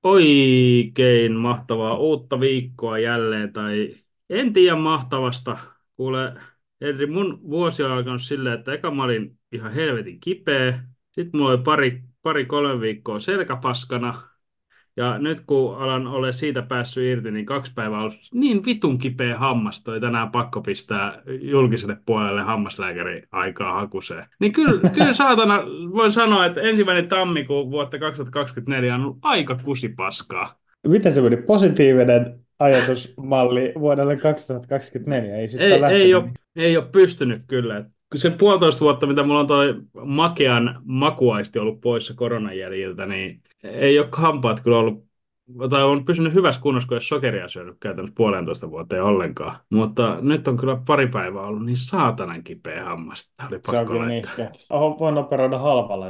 Oikein mahtavaa uutta viikkoa jälleen, tai en tiedä mahtavasta. Kuule, Henri, mun vuosi on alkanut silleen, että eka mä olin ihan helvetin kipeä. Sitten mulla oli kolme viikkoa selkäpaskana. Ja nyt kun alan ole siitä päässyt irti, niin 2 päivää on ollut niin vitun kipeä hammas. Toi tänään pakko pistää julkiselle puolelle hammaslääkäri aikaa hakuseen. Niin kyllä saatana voin sanoa, että 1. tammikuun vuotta 2024 on ollut aika kusipaskaa. Miten se meni? Positiivinen ajatusmalli vuodelle 2024. Ei sitten Ei, ole ei lähtenyt. ole, ei ole pystynyt kyllä. Se 1,5 vuotta, mitä mulla on toi makean makuaisti ollut poissa koronan jäljiltä, niin ei ole hampaat kyllä ollut, tai on pysynyt hyvässä kunnossa, kun ei ole sokeria syönyt käytännössä 1,5 vuoteen ollenkaan. Mutta nyt on kyllä pari päivää ollut niin saatanan kipeä hammas, että oli Se on pakko kyllä laittaa. nihkeä. Oho, voin operoida halvalla,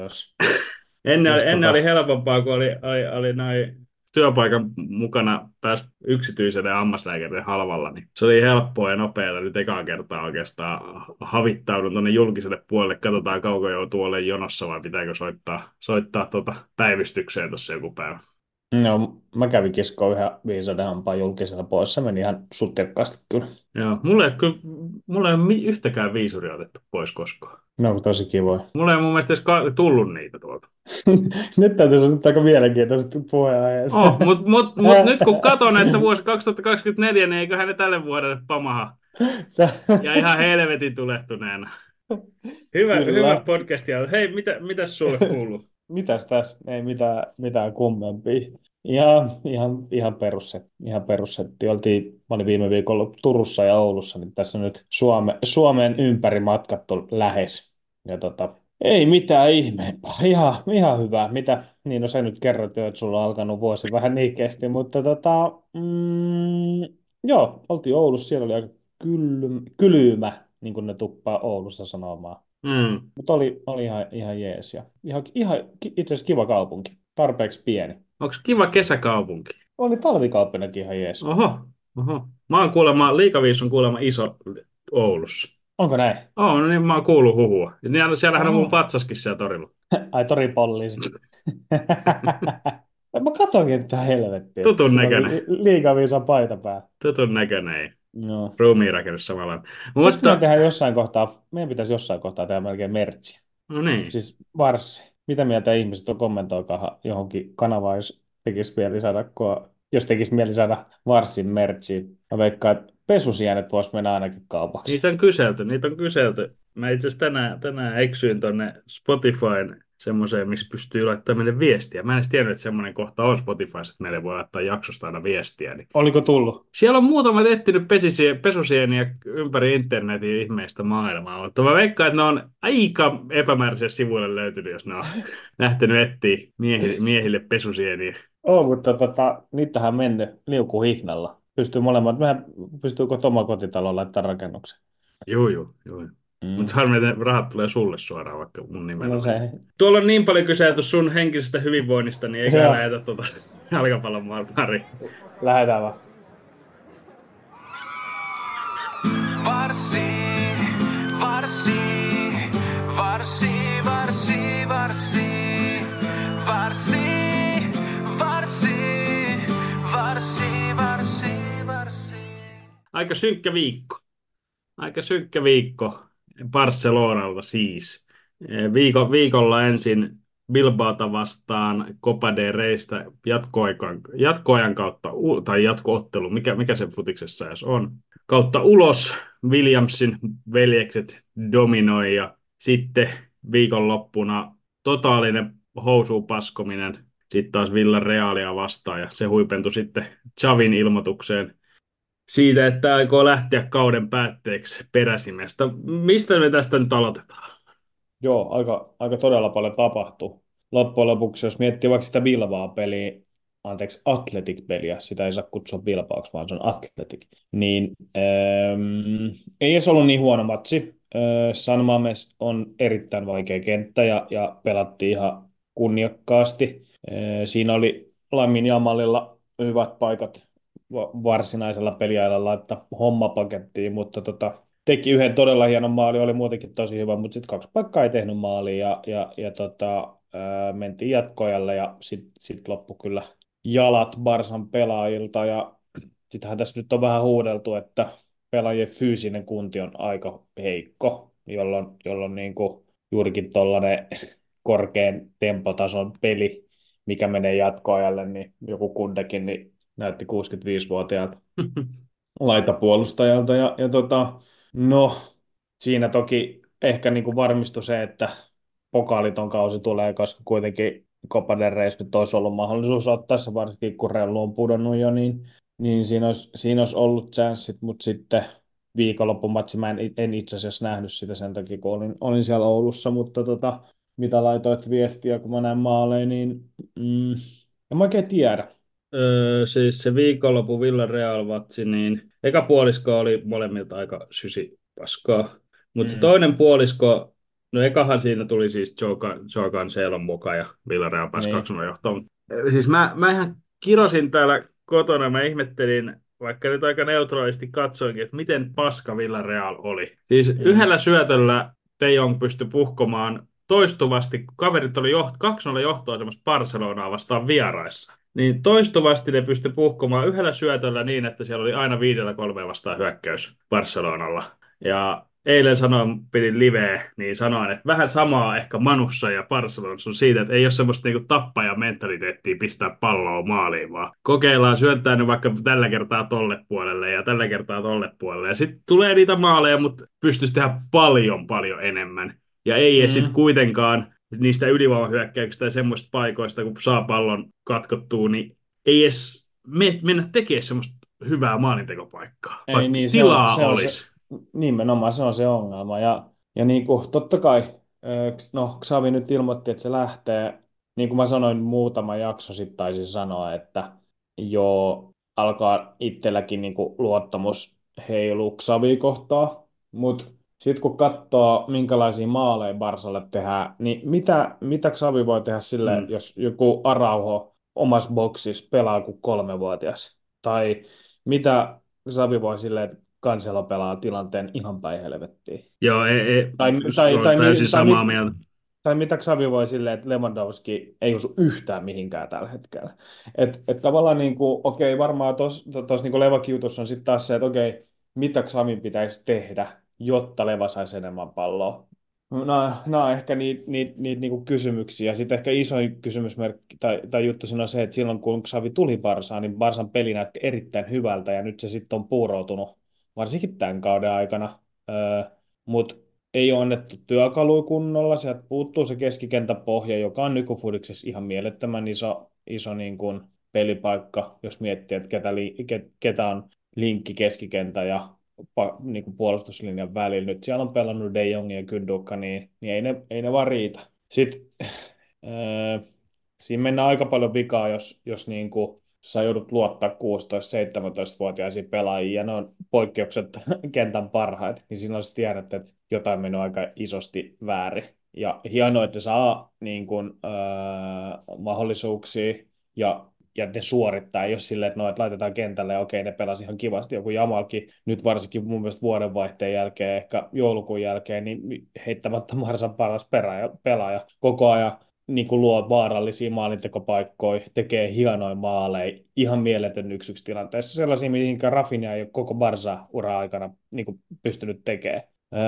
jos. Ennen oli helpompaa, kun oli noin työpaikan mukana pääsi yksityiselle hammaslääkärille halvalla, niin se oli helppoa ja nopeaa. Nyt ekaa kertaa oikeastaan havittaudun tuonne julkiselle puolelle. Katsotaan, kauko joutuu olemaan jonossa vai pitääkö soittaa päivystykseen tuossa joku päivä. No, mä kävin kiskoon yhden viisauden hampaan julkisella pois. Se meni ihan sutjakkaasti kyllä. Joo, mulla ei ole yhtäkään viisuria otettu pois koskaan. Ne on tosi kivoja. Mulla ei mun mielestä edes tullut niitä tuolta. Nyt täytyy sanoa, että aika mielenkiintoiset puheenaiheet. Mut nyt kun katon, että vuosi 2024, niin eiköhän ne tälle vuodelle pamaha. Ja ihan helvetin tulehtuneena. Hyvä Kyllä. podcast. Ja hei, mitäs sulle kuuluu? Mitäs tässä? Ei mitään kummempia. Ihan perussetti. Ihan perussetti. Mä olin viime viikolla Turussa ja Oulussa, niin tässä on nyt Suomen ympäri matkattu lähes. Ja ei mitään ihmeempää. Ihan hyvä. Mitä? Niin, no sä nyt kerroit jo, että sulla on alkanut vuosi vähän niikeästi, mutta joo, oltiin Oulussa. Siellä oli aika kylmä, niin kuin ne tuppaa Oulussa sanomaan. Mm. Mutta oli ihan jees ja itse asiassa kiva kaupunki. Tarpeeksi pieni. Onko kiva kesäkaupunki? Oli talvikaupunkinakin ihan jees. Oho, oho. Liikaviis on kuulemma iso Oulussa. Onko näin? No niin mä oon kuullut huhua. Ja siellähän on mun Oho. patsaskin siellä torilla. Ai toripoliisi. Mä katsoinkin, että helvettiä. Tutun Sillä oli näköinen. liikaviisan paita päällä. Tutun näköinen. No. Ruumiinrakenne samalla. Pitäisikö Mutta, meidän pitäisi jossain kohtaa tehdä melkein merchia. no niin. Siis varssi. Mitä mieltä ihmiset on, kommentoikaa johonkin kanavaan, jos tekisi mieli saada varssin merchiin. Mä veikkaan, että pesusienet voisi mennä ainakin kaupaksi. Niitä on kyselty. Mä itse asiassa tänään eksyin tonne Spotifyn semmoiseen, missä pystyy laittamaan meille viestiä. Mä en edes tiennyt, että semmoinen kohta on Spotifyssa, että meille voi laittaa jaksosta aina viestiä. Niin Oliko tullut? siellä on muutamat etsinyt pesusieniä ympäri internetin ihmeistä maailmaa, mutta mä veikkaan, että ne on aika epämääräiselle sivuille löytynyt, jos ne on lähtenyt etsiä miehille pesusieniä. Mutta niitähän on mennyt liukuhihnalla. Pystyy molemmat. Pystyykö Toma kotitalo laittamaan rakennuksen? Juu. Mutta Mm. harmi, että ne rahat tulee sulle suoraan, vaikka mun nimellä No on. se, Tuolla on niin paljon kyselty sun henkisestä hyvinvoinnista, niin eikä joo, lähetä jalkapallon pari. lähdetään vaan. Varsi, varsi, varsi, varsi, varsi, varsi, varsi, varsi, varsi, varsi. Aika synkkä viikko. Aika synkkä viikko Barcelonalta siis. Viikolla ensin Bilbaota vastaan Copa del Reystä jatkoajan kautta, tai jatkoottelu, mikä se futiksessa edes on, kautta ulos Williamsin veljekset dominoi ja sitten viikonloppuna totaalinen housuun paskominen sitten taas Villarealia vastaan ja se huipentui sitten Xavin ilmoitukseen siitä, että aikoo lähteä kauden päätteeksi peräsimestä. Mistä me tästä nyt aloitetaan? Joo, aika todella paljon tapahtuu. Loppujen lopuksi, jos miettii vaikka sitä Bilbao-peliä, anteeksi, Athletic-peliä, sitä ei saa kutsua Bilbaoksi, vaan se on Athletic, niin ei edes ollut niin huono matsi. San Mames on erittäin vaikea kenttä ja pelattiin ihan kunniakkaasti. Siinä oli Lamine Yamalilla hyvät paikat varsinaisella peliajalla laittaa homma pakettiin, mutta teki yhden todella hienon maali, oli muutenkin tosi hyvä, mutta sitten 2 paikkaa ei tehnyt maaliin mentiin jatkoajalle ja sitten loppu kyllä jalat Barsan pelaajilta ja sitähän tässä nyt on vähän huudeltu, että pelaajien fyysinen kunti on aika heikko, jolloin niin kuin juurikin tuollainen korkean tempotason peli, mikä menee jatkoajalle, niin joku kundekin niin näytti 65-vuotiaalta laitapuolustajalta. No, siinä toki ehkä niin kuin varmistui se, että pokaaliton kausi tulee, koska kuitenkin Copa del Rey nyt olisi ollut mahdollisuus ottaa se, varsinkin kun Rellu on pudonnut jo, niin siinä olisi ollut chanssit, mutta sitten viikonlopun matsi, mä en itse asiassa nähnyt sitä sen takia, kun olin siellä Oulussa, mutta mitä laitoit viestiä, kun mä näin maaleja, niin en mä oikein tiedä. Siis se viikonloppu Villarreal-vatsi, niin eka puolisko oli molemmilta aika paskaa. Mutta se Mm, toinen puolisko, no ekahan siinä tuli siis Joe Cancelon mukaan ja Villarreal pääsi niin, 2-0 johtoon. Siis mä ihan kirosin täällä kotona, mä ihmettelin, vaikka nyt aika neutraalisti katsoinkin, että miten paska Villarreal oli. Siis mm, yhdellä syötöllä De Jong pystyi puhkomaan toistuvasti, kun kaverit oli 2-0 johtoasemassa Barcelonaa vastaan vieraissa. Niin toistuvasti ne pystyi puhkomaan yhdellä syötöllä niin, että siellä oli aina 5-3 vastaan hyökkäys Barcelonalla. Ja eilen sanoin, pidin liveä, niin sanoin, että vähän samaa ehkä Manussa ja Barcelonassa on siitä, että ei ole semmoista niinku tappajamentaliteettia pistää palloa maaliin, vaan kokeillaan syöttää ne vaikka tällä kertaa tolle puolelle ja tällä kertaa tolle puolelle. Ja sitten tulee niitä maaleja, mutta pystyisi tehdä paljon, paljon enemmän. Ja ei sitten mm. kuitenkaan niistä ylivoimahyökkäyksistä ja semmoista paikoista, kun saa pallon katkottua, niin ei edes mennä tekemään semmoista hyvää maalintekopaikkaa, Ei vaikka niin, tilaa olisi. nimenomaan se on se ongelma. Ja niin kuin, totta kai, no Xavi nyt ilmoitti, että se lähtee, niin kuin mä sanoin muutama jakso sitten taisin sanoa, että jo alkaa itselläkin niin kuin luottamus heiluu Xavi kohtaa, mutta sitten kun katsoo, minkälaisia maaleja Barsalle tehdään, niin mitä Xavi voi tehdä sille, Mm. jos joku Araujo omassa boksissa pelaa kuin 3-vuotias? Tai mitä Xavi voi silleen, että Kanselo pelaa tilanteen ihan päin helvettiin. Joo, Tai, tai, olen tai, täysin mi- tai, samaa mit, mieltä. tai mitä Xavi voi silleen, että Lewandowski ei osu yhtään mihinkään tällä hetkellä. Et tavallaan niin kuin, okei, varmaan tuossa niin Levakiutossa on sitten taas se, että okei, mitä Xavin pitäisi tehdä, jotta Leva saisi enemmän palloa. Nämä on ehkä niitä niinku kysymyksiä. Sitten ehkä isoin kysymysmerkki tai juttu siinä on se, että silloin kun Xavi tuli Barsaan, niin Barsan peli näytti erittäin hyvältä ja nyt se sitten on puuroutunut, varsinkin tämän kauden aikana. Mutta ei ole annettu työkaluja kunnolla, sieltä puuttuu se keskikentäpohja, joka on nykyfudiksessa ihan mielettömän iso niin kuin pelipaikka, jos miettii, että ketä on linkki keskikentä ja niin kuin puolustuslinjan välillä. Nyt siellä on pelannut De Jong ja Gündogan, niin ei ne vaan riitä. Sitten siinä mennään aika paljon vikaa, jos niin kuin sä joudut luottaa 16-17-vuotiaisiin pelaajiin, ja ne on poikkeukset kentän parhaat, niin silloin sä tiedät, että jotain menee aika isosti väärin. Ja hienoa, että saa niin kuin, mahdollisuuksia, ja ne suorittaa, jos silleen, että, no, että laitetaan kentälle, ja okei, ne pelasi ihan kivasti, joku Jamalkin, nyt varsinkin mun mielestä vuodenvaihteen jälkeen, ehkä joulukuun jälkeen, niin heittämättä Marsan paras pelaaja koko ajan niin kuin luo vaarallisia maalintekopaikkoja, tekee hienoja maaleja, ihan mieletön 1-1 tilanteessa, sellaisia, mihinkä Rafinha ei ole koko Barsa-ura aikana niin kuin pystynyt tekemään.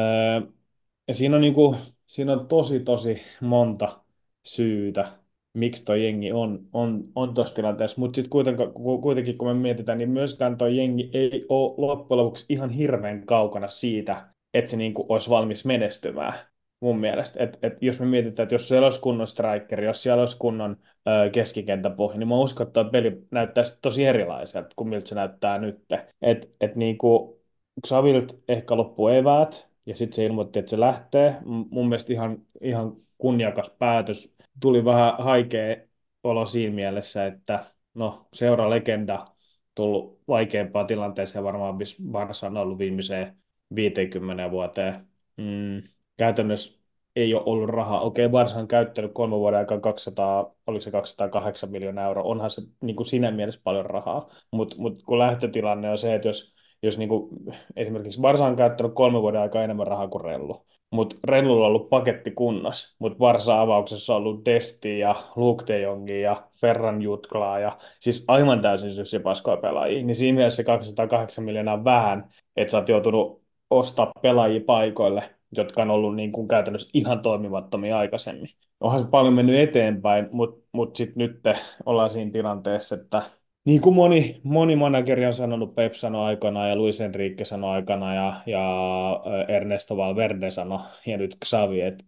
Ja siinä on tosi monta syytä, miksi tuo jengi on tuossa tilanteessa, mutta sitten kuitenkin kun me mietitään, niin myöskään tuo jengi ei ole loppujen lopuksi ihan hirveän kaukana siitä, että se niinku olisi valmis menestymään mun mielestä. Et jos me mietitään, että jos siellä olisi kunnon strikeri, jos siellä olisi kunnon keskikenttäpohja, niin mä uskon, että tuo peli näyttäisi tosi erilaiselta kuin miltä se näyttää nyt. Niinku Xavilta ehkä loppuu eväät, ja sitten se ilmoitti, että se lähtee. Mun mielestä ihan kunniakas päätös. Tuli vähän haikea olo siinä mielessä, että no, seura-legenda tullut vaikeampaan tilanteeseen varmaan, missä Barca on ollut viimeiseen 50 vuoteen. Käytännössä ei ole ollut rahaa. Okei, Barca on käyttänyt 3 vuoden aikaa 200, oliko se 208 miljoonaa euroa, onhan se niin kuin siinä mielessä paljon rahaa, mutta kun lähtötilanne on se, että jos niin kuin, esimerkiksi Barca on käyttänyt 3 vuoden aikaa enemmän rahaa kuin Rellu, mutta Renlulla on ollut paketti kunnossa, mutta Varsa-avauksessa on ollut Desti ja Luke de Jongi ja Ferran Jutglaa ja siis aivan täysin sysipaskoja pelaajia, niin siinä mielessä se 208 miljoonaa on vähän, että sä oot joutunut ostaa pelaajia paikoille, jotka on ollut niin kuin käytännössä ihan toimimattomia aikaisemmin. Onhan se paljon mennyt eteenpäin, mutta sitten nyt ollaan siinä tilanteessa, että niin kuin moni manageri on sanonut, Pep sanoi aikana ja Luis Enrique sanoi aikana ja Ernesto Valverde sanoi ja nyt Xavi, että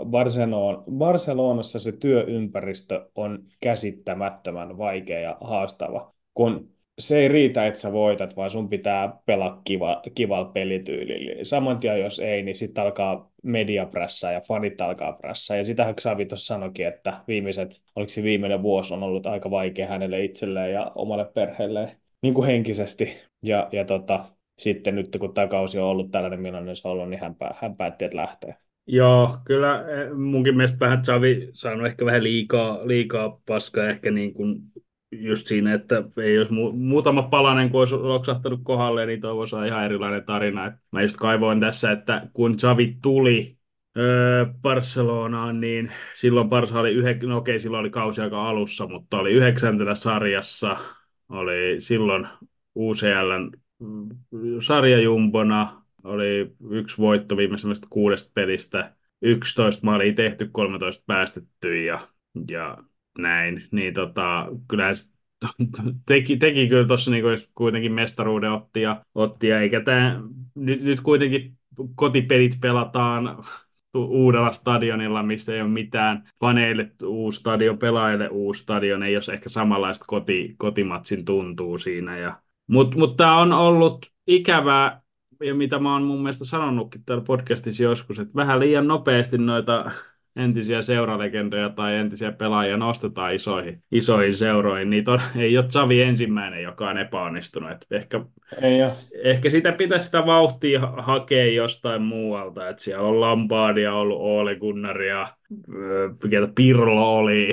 Barcelonassa se työympäristö on käsittämättömän vaikea ja haastava, kun se ei riitä, että sä voitat, vaan sun pitää pelaa kivalla pelityylillä. Saman tien, jos ei, niin sitten alkaa mediaprässä ja fanit alkaa prässä. Ja sitähän Xavi tuossa sanoikin, että oliko se viimeinen vuosi on ollut aika vaikea hänelle itselleen ja omalle perheelleen niin kuin henkisesti. Sitten nyt kun tämä kausi on ollut tällainen, millainen se on ollut, niin hän päätti, että lähtee. Joo, kyllä munkin mielestä vähän Xavi saanut ehkä vähän liikaa paskaa ehkä niin kuin just siinä, että ei jos muutama palanen, kun olisi loksahtanut kohdalle, niin toi voisi olla ihan erilainen tarina. Et mä just kaivoin tässä, että kun Xavi tuli Barcelonaan, niin silloin Barca oli no okei, silloin oli kausi aika alussa, mutta oli 9. sarjassa, oli silloin UCLn sarjajumbona, oli 1 voitto viimeisimmästä 6 pelistä, 11 maalia tehty, 13 päästetty ja näin, niin kyllähän teki kyllä tuossa niin kuitenkin mestaruuden otti ja eikä tämä, nyt kuitenkin kotipelit pelataan uudella stadionilla, mistä ei ole mitään faneille uusi stadion, pelaajille uusi stadion, ei ole ehkä samanlaista kotimatsin tuntuu siinä. Mutta tämä on ollut ikävää, ja mitä mä oon mun mielestä sanonutkin täällä podcastissa joskus, että vähän liian nopeasti noita entisiä seuralegendoja tai entisiä pelaajia nostetaan isoihin seuroihin. Niitä ei ole Xavi ensimmäinen, joka on epäonnistunut. Et Ei ole. ehkä sitä pitäisi sitä vauhtia hakea jostain muualta. Et siellä on Lampardia ollut, Ole Gunnaria, ketä Pirlo oli,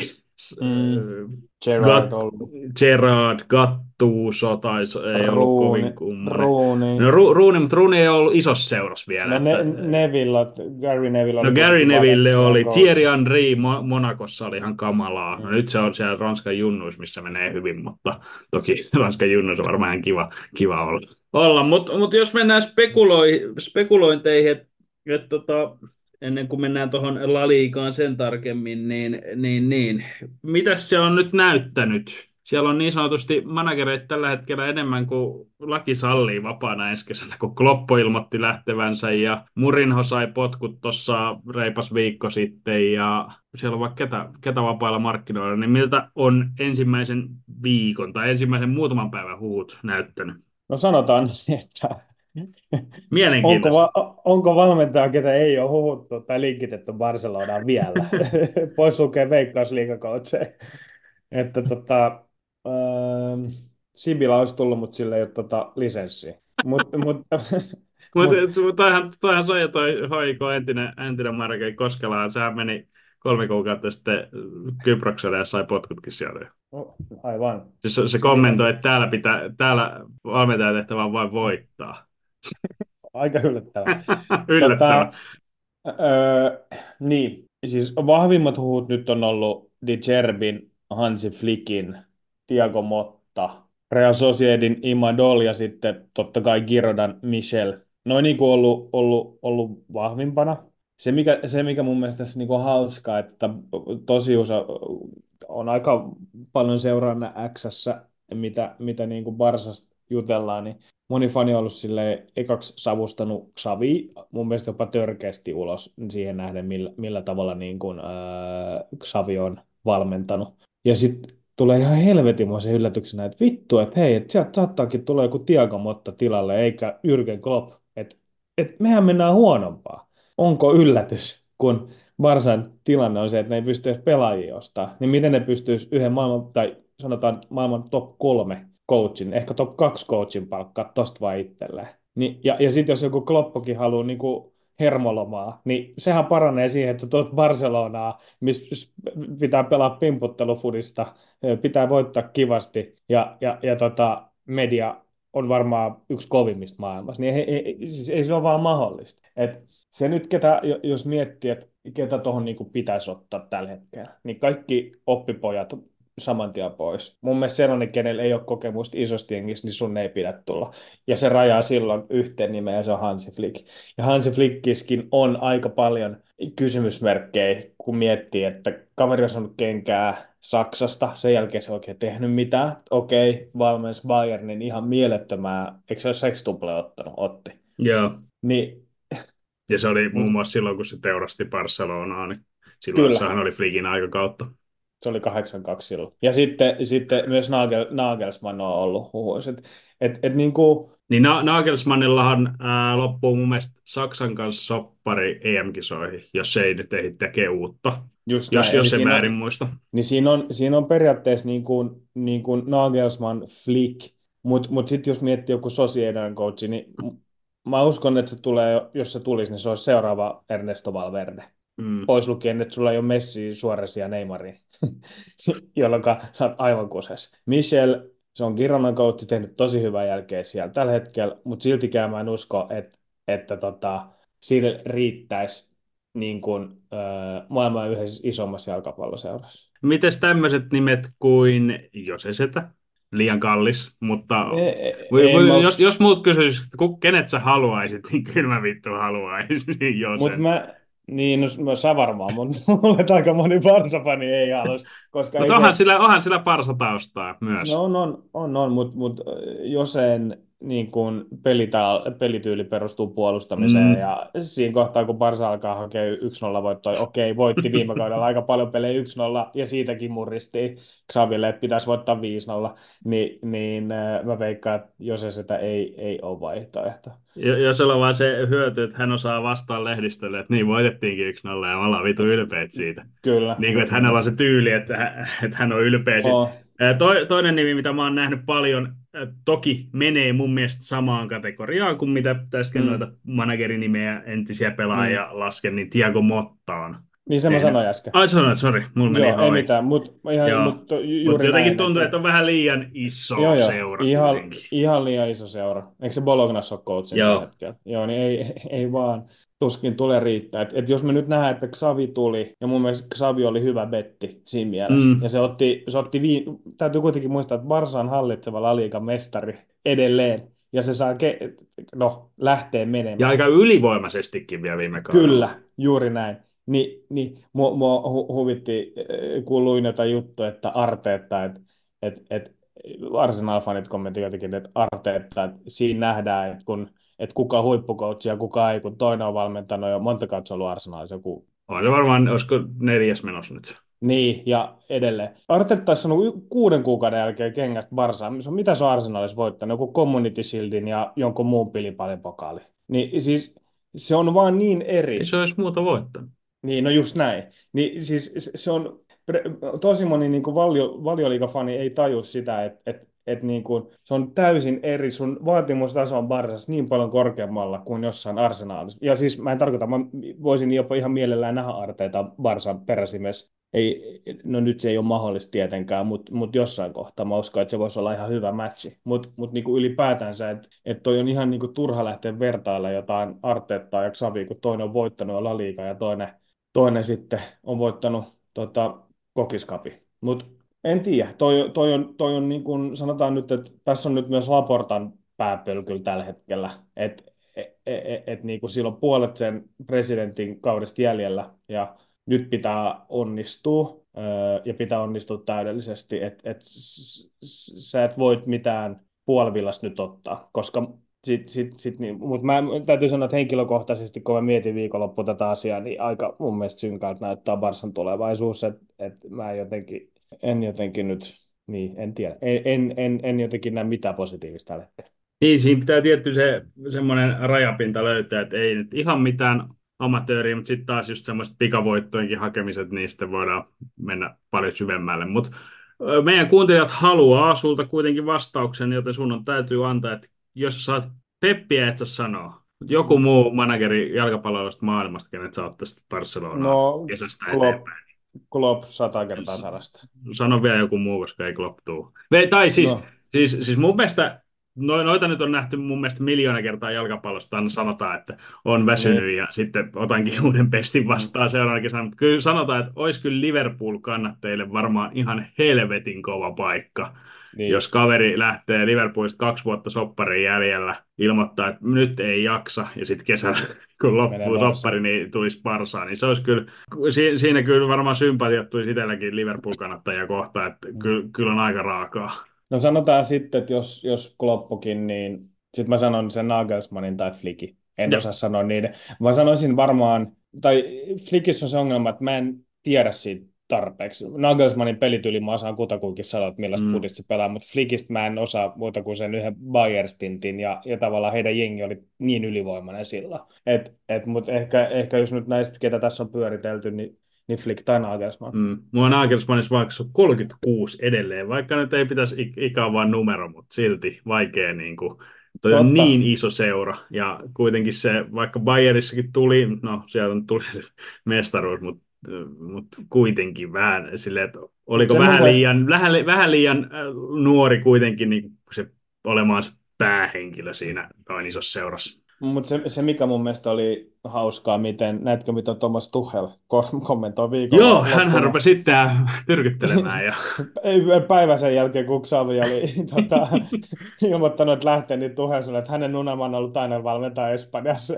Gerrard ollut. Gerrard, Gattuso ei ollut kovin kummonen. Rooney. No mutta Rooney ei ollut isossa seurassa vielä. No, Gary Neville oli. No Gary Neville oli. Thierry Henry Monacossa oli ihan kamalaa. No nyt se on siellä Ranskan junnuissa, missä menee hyvin, mutta toki Ranskan junnuissa on varmaan kiva olla. Mutta jos mennään spekulointeihin, että ennen kuin mennään tuohon La Ligaan sen tarkemmin, niin mitäs se on nyt näyttänyt? Siellä on niin sanotusti managereita tällä hetkellä enemmän kuin laki sallii vapaana ensi kesänä, kun Kloppo ilmoitti lähtevänsä ja Mourinho sai potkut tuossa reipas viikko sitten ja siellä on vaikka ketä vapailla markkinoilla, niin miltä on ensimmäisen viikon tai ensimmäisen muutaman päivän huhut näyttänyt? No sanotaan, että Mielenkiintoista. onko valmentaja, ketä ei ole huhuttu tai linkitetty Barcelonaan vielä? Pois lukee Veikkausliigakoutseja. Että Sibila olisi tullut, mutta sillä ei ole lisenssiä. Mutta Toihan sai toi hoiko entinen Markei Koskelaan. Sehän meni 3 kuukautta sitten Kyprokselle ja sai potkutkin siellä. Aivan. Siis se kommentoi, että täällä valmentajatehtävä on vain voittaa. Aika yllättävää. Yllättävää. Niin, siis vahvimmat huhut nyt on ollut Di Zerbin, Hansi Flickin, Thiago Motta, Real Sociedadin Imadol ja sitten totta kai Girodan Michel. Noin niin kuin ollut vahvimpana. Se, mikä mun mielestä tässä niin kuin on hauskaa, että tosi on aika paljon seuraana X:ssä, mitä niin kuin Barsasta jutellaan, niin moni fani on ollut silleen ekaksi savustanut Xavi, mun mielestä jopa törkeästi ulos siihen nähden, millä tavalla niin kuin, Xavi on valmentanut. Ja sitten tulee ihan helvetimoisen yllätyksenä, että vittu, että hei, että sieltä saattaakin tulla joku Thiago Motta tilalle, eikä Jürgen Klopp, että mehän mennään huonompaa. Onko yllätys, kun Barsan tilanne on se, että ne ei pysty edes pelaajia ostaa, niin miten ne pystyisi yhden maailman, tai sanotaan maailman top 3 coachin, ehkä top 2 coachin palkkaa tosta vaan itselleen. Ja sitten jos joku Kloppokin haluaa niinku hermolomaa, niin sehän paranee siihen, että sä tuot Barcelonaa, missä pitää pelaa pimputtelufudista, pitää voittaa kivasti ja media on varmaan yksi kovimmista maailmassa, niin siis ei se ole vaan mahdollista. Et se nyt, jos miettii, että ketä tuohon niin pitäisi ottaa tällä hetkellä, niin kaikki oppipojat saman tien pois. Mun mielestä sellainen, kenellä ei ole kokemusta isosta jengistä, niin sun ei pidä tulla. Ja se rajaa silloin yhteen nimeen, ja se on Hansi Flick. Ja Hansi Flickiskin on aika paljon kysymysmerkkejä, kun miettii, että kaveri on saanut kenkää Saksasta, sen jälkeen se ei oikein tehnyt mitään. Okei, valmensi Bayernin ihan mielettömää, eikö se ole sextuple ottanut? Otti. Joo. Niin, Ja se oli muun mut, muassa silloin, kun se teurasti Barcelonaa, niin silloin kyllä, sehän oli Flickin aikakautta. se oli 8-2 silloin. Ja sitten myös Nagelsmann on ollut huhuissa. Et niin kuin, Niin Nagelsmannillahan loppuu mun mielestä Saksan kanssa soppari EM-kisoihin, jos se ei nyt ehdi tekee uutta, just jos, näin. Eli jos en väärin muista. niin siinä on periaatteessa niin kuin Nagelsmann, Flick, mutta sitten jos miettii joku Sociedaden coachi, niin mä uskon, että se tulee, jos se tulisi, niin se olisi seuraava Ernesto Valverde. Pois lukien, että sulla ei ole Messi, Suarez ja Neymari, jolloin sä oot aivan kuses. Michel, se on Gironan coach, tehnyt tosi hyvää jälkeä siellä tällä hetkellä, mutta siltikään mä en usko, että sille riittäisi niin kuin, maailman yhdessä isommassa jalkapalloseurassa. Mites tämmöiset nimet kuin Josesetä? Liian kallis, mutta Ei, jos muut kysyisivät, että kenet sä haluaisit, niin kyllä mä vittu haluaisin mutta Jose. niin, no sä varmaan, mutta olet aika moni Barsa-fani ei halus, koska ei Mutta se, onhan sillä Barsa-taustaa no myös. on mutta Joseen niin kuin pelityyli perustuu puolustamiseen, Mm. ja siinä kohtaa, kun Barsa alkaa hakea 1-0 voittoa, okei, voitti viime kaudella aika paljon pelejä 1-0, ja siitäkin murristi Xaville, että pitäisi voittaa 5-0, niin mä veikkaan, että Jose sitä ei ole vaihtoehto. Jos on vaan se hyöty, että hän osaa vastaan lehdistölle, että niin voitettiinkin 1-0 ja me ollaan vitu ylpeät siitä. Kyllä. Niin kuin, että hänellä on se tyyli, että hän on ylpeä siitä. Toinen nimi, mitä mä oon nähnyt paljon, toki menee mun mielestä samaan kategoriaan kuin mitä äsken noita managerinimejä, entisiä pelaajia lasken, niin Thiago Motta on Niin se mä tehnyt. sanoin äsken. Ai sanoit, sori, mulla meni Joo, ihan ei ohi. mitään, mutta Joo. Mutta juuri jotenkin näin. tuntuu, että on vähän liian iso Joo, seura ihan, kuitenkin. ihan liian iso seura. Eikö se Bolognas ole coachin tällä hetkellä? Joo, niin ei vaan, tuskin tulee riittää. Et jos me nyt nähdään, että Xavi tuli, ja mun mielestä Xavi oli hyvä betti siinä mielessä, ja täytyy kuitenkin muistaa, että Barça on hallitseva La Ligan mestari edelleen, ja se saa lähteä menemään. Ja aika ylivoimaisestikin vielä viime kaudella. Kyllä, juuri näin. Niin mua huvitti, kun luin jotain juttua, että Arteetta, että Arsenal-fanit kommentoivat jotenkin, että Arteetta, että siinä nähdään, että kuka on huippukoutsi ja kuka ei, kun toinen on valmentanut jo monta kautta ollut Arsenalissa joku. On se varmaan, olisiko 4. menossa nyt? Niin, ja edelleen. Arteta on sanonut 6 kuukauden jälkeen kengästä Barsaan. Mitä se on Arsenalissa voittanut? Joku Community Shieldin ja jonkun muun pilipalipokaalin. Niin siis se on vaan niin eri. Ei se olisi muuta voittanut. Niin, no just näin. Niin siis se on, tosi moni niin kuin Valioliigafani ei taju sitä, että niin kuin, se on täysin eri, sun vaatimustaso on Barsassa niin paljon korkeammalla kuin jossain Arsenalissa. Ja siis mä en tarkoita, mä voisin jopa ihan mielellään nähdä Arteeta Barsan peräsimessä. Ei, no nyt se ei ole mahdollista tietenkään, mutta jossain kohtaa mä uskon, että se voisi olla ihan hyvä matchi. Mutta niin kuin ylipäätänsä, että toi on ihan niin kuin turha lähteä vertailla jotain Arteettaa ja Xavi, kun toinen on voittanut La Liigaa ja toinen sitten on voittanut Kokiskapi. Mutta en tiedä, toi on niin kuin sanotaan nyt, että tässä on nyt myös Laportan pääpölkyllä tällä hetkellä, että niin kuin silloin puolet sen presidentin kaudesta jäljellä ja nyt pitää onnistua ja pitää onnistua täydellisesti, että sä et voit mitään puolivillasta nyt ottaa, koska niin, mutta mä täytyy sanoa, että henkilökohtaisesti, kun mä mietin viikonloppu tätä asiaa, niin aika mun mielestä synkältä näyttää Barsan tulevaisuus, että mä en jotenkin nyt, niin en tiedä, en jotenkin näe mitään positiivista tällä hetkellä. Niin, siinä pitää tietty semmoinen rajapinta löytää, että ei nyt ihan mitään amatööriä, mutta sitten taas just semmoiset pikavoittojenkin hakemiset, niin sitten voidaan mennä paljon syvemmälle. Mutta meidän kuuntelijat haluaa sulta kuitenkin vastauksen, joten sun on täytyy antaa, että jos sä saat Peppiä, et sä sanoo. Joku muu manageri jalkapalloilusta maailmasta, kenet sä oot tästä Barcelonaa kesästä eteenpäin. Klopp 100 kertaa 100. Sano vielä joku muu, koska ei Klopp tuu. Tai siis mun mielestä noita nyt on nähty mun mielestä miljoona kertaa jalkapallosta, aina sanotaan, että on Niin, väsynyt ja sitten otankin uuden pestin mm, vastaan seuraavana kesänä. Mutta kyllä sanotaan, että olisi kyllä Liverpool-kannattajille varmaan ihan helvetin kova paikka, jos niin, kaveri lähtee Liverpoolista 2 vuotta sopparin jäljellä, ilmoittaa, että nyt ei jaksa, ja sitten kesällä, kun menee loppuu soppari, Barsaan. niin tulisi Barsaan. Niin se olisi kyllä, siinä kyllä varmaan sympatiat tulisi itselläkin Liverpool-kannattajia kohtaan, että Mm. kyllä on aika raakaa. No sanotaan sitten, että jos Kloppokin, niin sitten mä sanon sen Nagelsmannin tai Flickin. En Ja, osaa sanoa niiden. Mä sanoisin varmaan, tai Flickissä on se ongelma, että mä en tiedä siitä tarpeeksi. Nagelsmannin pelityyli mä osaan kutakuinkin sanoa, että millaista mm. futista se pelaa, mutta Flickistä mä en osaa muuta kuin sen yhden Bayern-stintin, ja tavallaan heidän jengi oli niin ylivoimainen silloin. Mutta ehkä jos nyt näistä, ketä tässä on pyöritelty, niin Flick tai Nagelsmann. Mua Nagelsmannissa vaikka se on 36 edelleen, vaikka nyt ei pitäisi ikä vaan numero, mutta silti vaikea niin kuin, toi on Totta. niin iso seura, ja kuitenkin se, vaikka Bayerissakin tuli, no sieltä nyt tuli mestaruus, mutta kuitenkin vähän silleen, että Mutta oliko se mun mielestä, vähän liian nuori kuitenkin niin se olemaan se päähenkilö siinä noin isossa seurassa. Mutta se, mikä mun mielestä oli hauskaa, näetkö mitä Thomas Tuchel kommentoi Joo, viikolla hän loppuna. rupesi sitten tyrkyttelemään ja Päivän sen jälkeen, kun Xavi oli ilmoittanut, että lähtee, niin Tuchel sanoi, että hänen unelma on ollut aina valmentaa Espanjassa.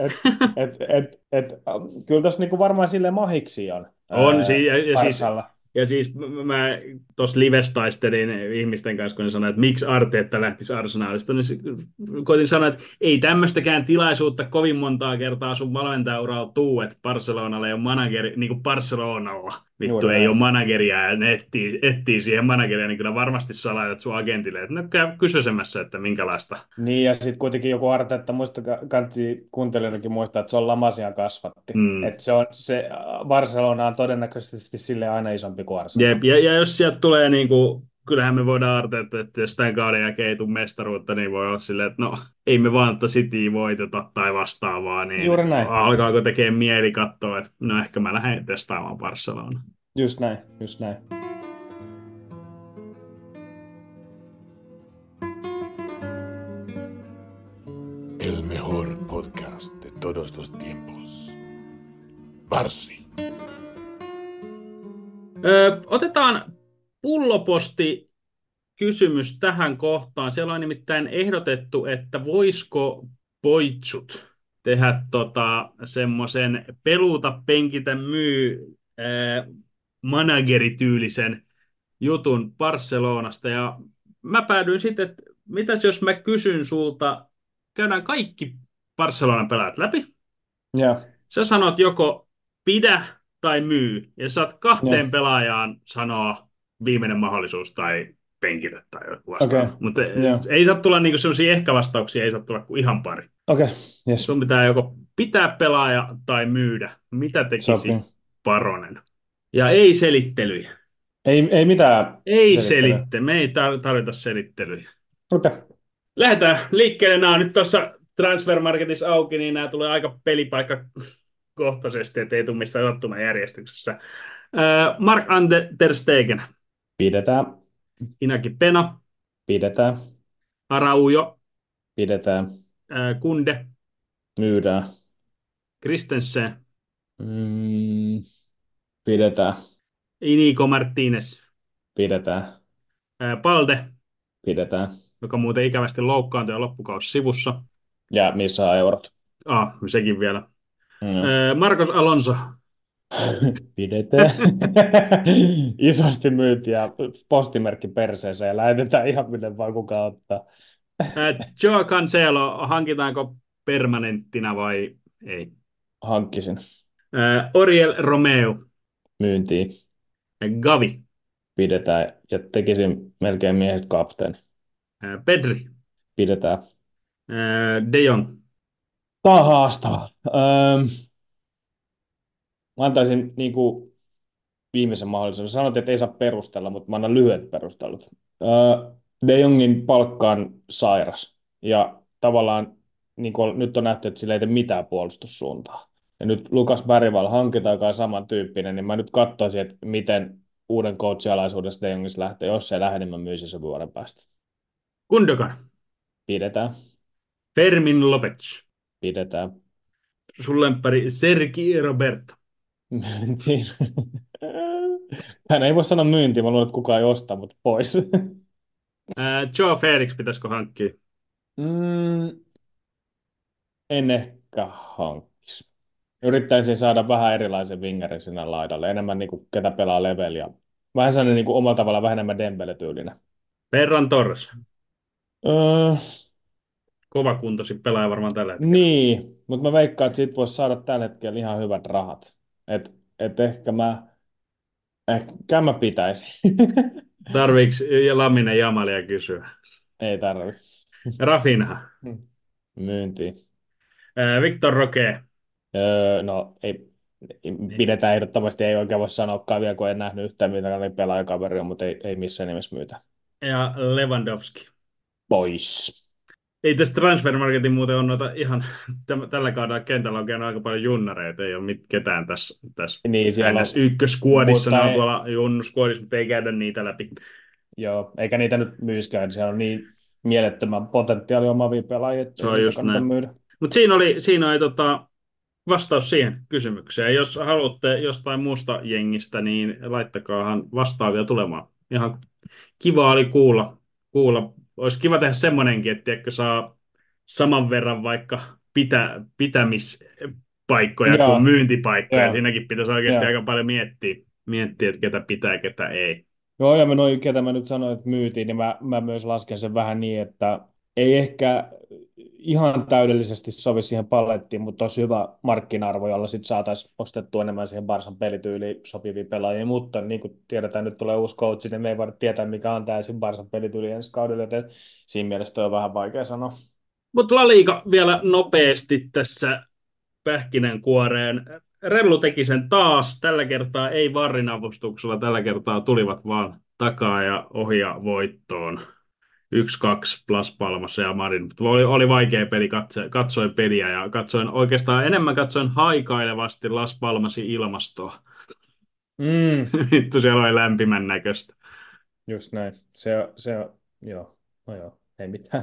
Kyllä tässä niinku varmaan sille mahiksi on on, Barsalla. ja siis mä tuossa lives taistelin ihmisten kanssa, kun ne sanoivat, että miksi Arteetta lähtisi Arsenalista, niin koitin sanoa, että ei tämmöistäkään tilaisuutta kovin montaa kertaa sun valmentajauralla tuu, että Barcelonalla ei ole manageri, niin kuin Barcelonalla. Vittu, Juuri ei ole näin. manageria ja ne etsii siihen manageria, niin kyllä varmasti sä laitat sun agentille, että ne käy kysysemässä, että minkälaista. Niin, ja sitten kuitenkin joku Arteta, kansi kuuntelijoidenkin muistaa, että se on Lamasia kasvatti. Mm. Että Barcelona on todennäköisesti sille aina isompi kuin Arsenal. Jep, ja jos sieltä tulee niin kuin, kyllähän me voidaan arvata, että jos tämän kauden jälkeen ei tule mestaruutta, niin voi olla silleen, että no ei me vaan, että City voiteta tai vastaavaa, niin Juuri näin. alkaako tekemään mieli katsoa, että no ehkä mä lähden testaamaan Barcelona. Just näin, just näin. El mejor podcast de todos los tiempos. Barsi. Otetaan pulloposti kysymys tähän kohtaan. Siellä on nimittäin ehdotettu, että voisiko Poitsut tehdä semmoisen peluta, penkitä, myy managerityylisen jutun Barcelonasta. Ja mä päädyin sitten, että mitäs jos mä kysyn sulta, käydään kaikki Barcelonan pelaajat läpi. Ja, Sä sanot joko pidä tai myy, ja saat kahteen ja. pelaajaan sanoa viimeinen mahdollisuus tai penkitä tai joku Okei, vastaava. Mutta ja. ei saa tulla niinku sellaisia ehkä-vastauksia, ei saa tulla kuin ihan pari. Okei, yes, Sun pitää joko pitää pelaaja tai myydä. Mitä sopii. tekisi Paronen? Ja ei selittelyjä. Ei mitään Ei selittelyä. me ei tarvita selittelyjä. Okei, Lähdetään liikkeelle. Nämä on nyt tuossa Transfermarketissa auki, niin nämä tulee aika pelipaikkakohtaisesti, ettei tule missään sattumajärjestyksessä. Mark-Ante ter Stegen, pidetään, Inaki Pena, pidetään, Araujo, pidetään, Kunde, myydään, Christensen, pidetään, Inigo Martinez, pidetään, Palde, pidetään. joka muuten ikävästi loukkaantui ja loppukausi sivussa. Ja missä on eurot? Sekin vielä. No. Marcos Alonso, Pidetään. Isosti myytiä postimerkki perseeseen ja lähetetään ihan miten vaan kukaan ottaa. Joao Cancelo, hankitaanko permanenttina vai ei? Hankkisin Oriel Romeo, myyntiin. Gavi, Pidetään ja tekisin melkein miehestä kapteeni. Pedri, Pidetään. De Jong, Tämä on haastava. Mä antaisin niin kuin viimeisen mahdollisuuden. Sanoit, että ei saa perustella, mutta mä annan lyhyet perustelut. De Jongin palkka on sairas. Ja tavallaan niin kuin nyt on nähty, että sillä ei tee mitään puolustussuuntaa. Ja nyt Lukas Bergvall hankitaan, joka on samantyyppinen, niin mä nyt katsoisin, että miten uuden coachin alaisuudessa De Jongissa lähtee. Jos se ei lähde, niin mä myisin sen vuoden päästä. Gundogan, Pidetään. Fermin Lopez. Pidetään. Sun lemppari Sergi Roberto. Myyntiin. Hän ei voi sanoa myyntiin, mä luulen, että kukaan ei osta, mutta pois. Joe Felix pitäisikö hankkia? Mm, en ehkä hankkisi. Yrittäisin saada vähän erilaisen wingerin sinne laidalle. Enemmän niin kuin, ketä pelaa leveliä. Vähän sellainen niin kuin, omalla tavalla vähän enemmän Dembele-tyylinen. Ferran Torres. Öö, Kovakuntoisi pelaaja varmaan tällä hetkellä. niin, mutta mä veikkaan, että siitä voisi saada tällä hetkellä ihan hyvät rahat. Et ehkä mä pitäisin. Tarviiks Laminen Jamalia kysyä? Ei tarvi. Rafinha. Myyntiin. Victor Roque. No, pidetään ehdottomasti, ei oikein voi sanoakaan vielä, kun en nähnyt yhtään mitä niin pelaajakaveri on, mutta ei missään nimessä myytä. Ja Lewandowski. Pois. Ei tässä Transfermarketin muuten on noita ihan, tällä kaudella kentällä on käynyt aika paljon junnareita, ei ole ketään tässä Niin, siellä on, NS1-skuodissa, ne mutta on tuolla junnuskuodissa, mutta ei käydä niitä läpi. joo, eikä niitä nyt myyskään, siellä on niin mielettömän potentiaali omavia pelaajia, että Se ei on niitä just kannata näin. myydä. Mutta siinä oli vastaus siihen kysymykseen. Jos haluatte jostain muusta jengistä, niin laittakaahan vastaavia tulemaan. Ihan kiva oli kuulla. Olisi kiva tehdä semmoinenkin, että tiedätkö, saa saman verran vaikka pitämispaikkoja kuin Joo, myyntipaikkoja. joo, Siinäkin pitäisi oikeasti joo. aika paljon miettiä, että ketä pitää, ketä ei. Joo, ja noin, ketä mä nyt sanoin, että myytiin, niin mä myös lasken sen vähän niin, että ei ehkä ihan täydellisesti sovi siihen palettiin, mutta tosi hyvä markkina-arvo, jolla sitten saataisiin ostettua enemmän siihen Barsan pelityyliin sopivia pelaajia, mutta niin kuin tiedetään, nyt tulee uusi coach, niin me ei voida tietää, mikä on täysin Barsan pelityyli ensi kaudella, joten siinä mielessä toi on vähän vaikea sanoa. Mutta La Liga vielä nopeasti tässä pähkinänkuoreen. Rellu teki sen taas. Tällä kertaa ei VARin avustuksella. Tällä kertaa tulivat vaan takaa ja ohi ja voittoon. 1-2 Las Palmas ja Marin. Oli vaikea peli, katsoin peliä ja enemmän katsoin haikailevasti Las Palmasin ilmastoa. Vittu, siellä oli lämpimän näköistä. Just näin. Joo, no joo, ei mitään.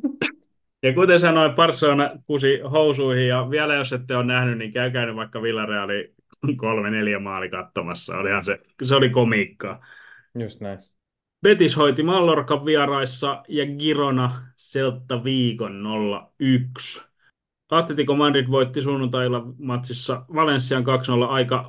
Ja kuten sanoin, Barcelona kusi housuihin, ja vielä jos ette ole nähnyt, niin käykää nyt vaikka Villareali 3-4 maali katsomassa. Se oli komiikkaa. Just näin. Betis hoiti Mallorcan vieraissa ja Girona Celta Vigon 0-1. Atletico Madrid voitti sunnuntailla matsissa Valencian 2-0 aika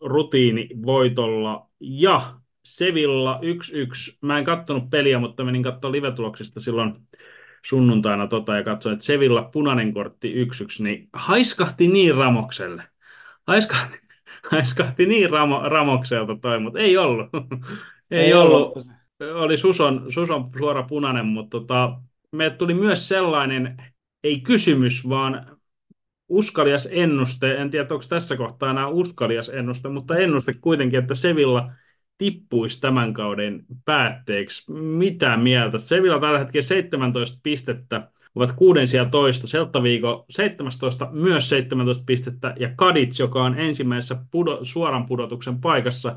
rutiinivoitolla. Ja Sevilla 1-1. Mä en kattonut peliä, mutta menin katsomaan live-tuloksista silloin sunnuntaina ja katsoin, että Sevilla punainen kortti 1-1, niin haiskahti niin Ramokselle. Haiskahti, haiskahti niin Ramokselta toi, mutta ei ollut. Ei Ei ollut. ollut. Oli Suson suora punainen, mutta meille tuli myös sellainen, ei kysymys, vaan uskalias ennuste. En tiedä, onko tässä kohtaa enää uskalias ennuste, mutta ennuste kuitenkin, että Sevilla tippuisi tämän kauden päätteeksi. Mitä mieltä? Sevilla tällä hetkellä 17 pistettä, ovat 6 sijaan toista. Celta Vigo 17, myös 17 pistettä. Ja Cadiz, joka on ensimmäisessä suoran pudotuksen paikassa,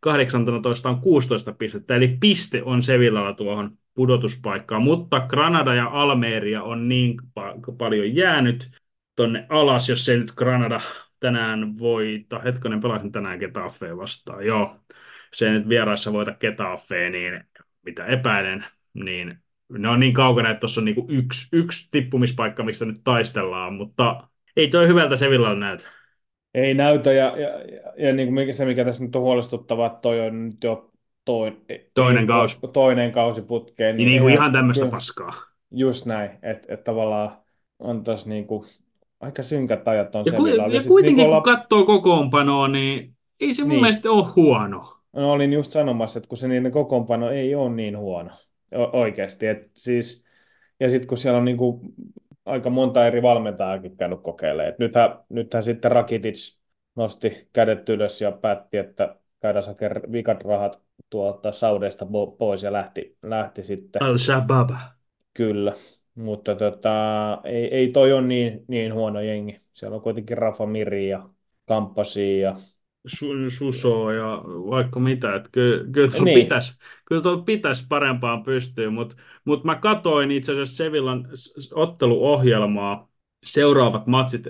18 on 16 pistettä. Eli piste on Sevillalla tuohon pudotuspaikkaan. Mutta Granada ja Almeria on niin paljon jäänyt tonne alas, jos ei nyt Granada tänään voita. Hetkonen, pelasin tänään Getafea vastaan. Joo, jos ei nyt vieraissa voita Getafea, niin mitä epäilen, niin ne on niin kaukana, että tuossa on niinku yksi tippumispaikka, mistä nyt taistellaan, mutta ei toi hyvältä Sevillalla näytä. Ei näytä, ja niin kuin se, mikä tässä nyt on huolestuttavaa, että toi on nyt jo Toinen kausi. toinen kausi putkeen. Niin, niin kuin ihan tämmöistä paskaa. Just näin, että tavallaan on tässä niin kuin aika synkät ajat on Ja, Sevillalla. ja kuitenkin, kun katsoo kokoonpanoa, niin ei se mun mielestä ole huono. No, olin just sanomassa, että kun se niiden kokoonpano ei ole niin huono oikeasti. Siis, ja sitten kun siellä on niin kuin aika monta eri valmentajaakin käynyt kokeilemaan. Nythän sitten Rakitic nosti kädet ylös ja päätti, että käydään hakemaan vikat rahat tuolta Saudeista pois ja lähti sitten. Al-Shabaab. Kyllä, mutta ei toi ole niin huono jengi. Siellä on kuitenkin Rafa Miri ja Kamppasia ja Susoa ja vaikka mitä. Että Niin, kyllä tuolla pitäisi parempaan pystyyn, mutta mä katoin itse asiassa Sevillan otteluohjelmaa, seuraavat matsit.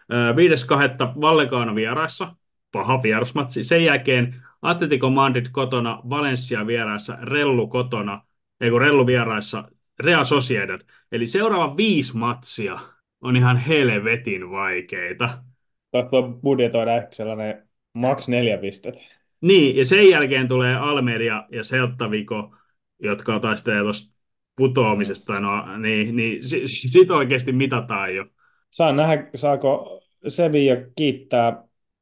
5.2. Vallecano vieraissa, paha vierasmatsi. Sen jälkeen Atletico Madrid kotona, Valencia vieraissa, Rellu kotona, ei kun Rellu vieraissa, Real Sociedad. Eli seuraava 5 matsia on ihan helvetin vaikeita. tuosta voi budjetoida ehkä sellainen maks 4 pistettä. Niin, ja sen jälkeen tulee Almeria ja Celta Vigo, jotka taistelee tuosta Mm. putoamisesta. No, niin sit oikeasti mitataan jo. Saa nähdä, saako Sevilla kiittää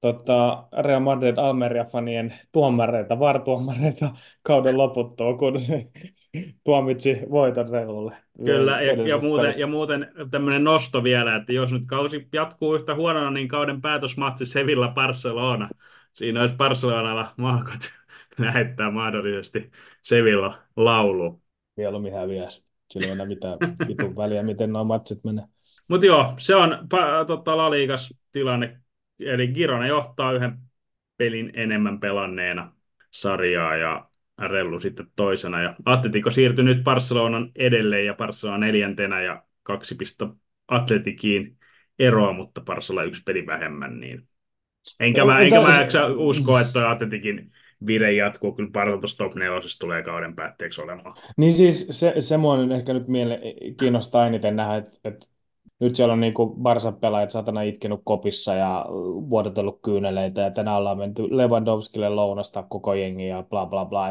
Real Madrid Almeria-fanien tuomareita, VAR-tuomareita kauden loputtua, kun tuomitsi voiton Realulle Kyllä, edellisestä ja pelistä. muuten tämmöinen nosto vielä, että jos nyt kausi jatkuu yhtä huonona, niin kauden päätösmatsi Sevilla Barcelona. Siinä olisi Barcelonalla mahkot lähettää mahdollisesti Sevilla laulu. Mieluummin häviäisi. Sillä ei ole mitään vitun väliä, miten nuo matsit menee. Mutta joo, se on La Ligas tilanne. Eli Girona johtaa yhden pelin enemmän pelanneena sarjaa ja Rellu sitten toisena. Ja Atletico siirtyi nyt Barcelonan edelleen ja Barcelona neljäntenä ja 2 Atletikiin eroa, mutta Barcelona 1 peli vähemmän. Niin. Enkä mä jaksa uskoa, että toi Atletikin vire jatkuu. Kyllä Barcelona tuossa top 4 tulee kauden päätteeksi olemaan. Niin siis se mua nyt ehkä nyt kiinnostaa eniten nähdä, että nyt siellä on niinku Barça-pelaajat satana itkenut kopissa ja vuodotellut kyyneleitä ja tänään ollaan menty Lewandowskille lounasta koko jengi ja bla bla bla.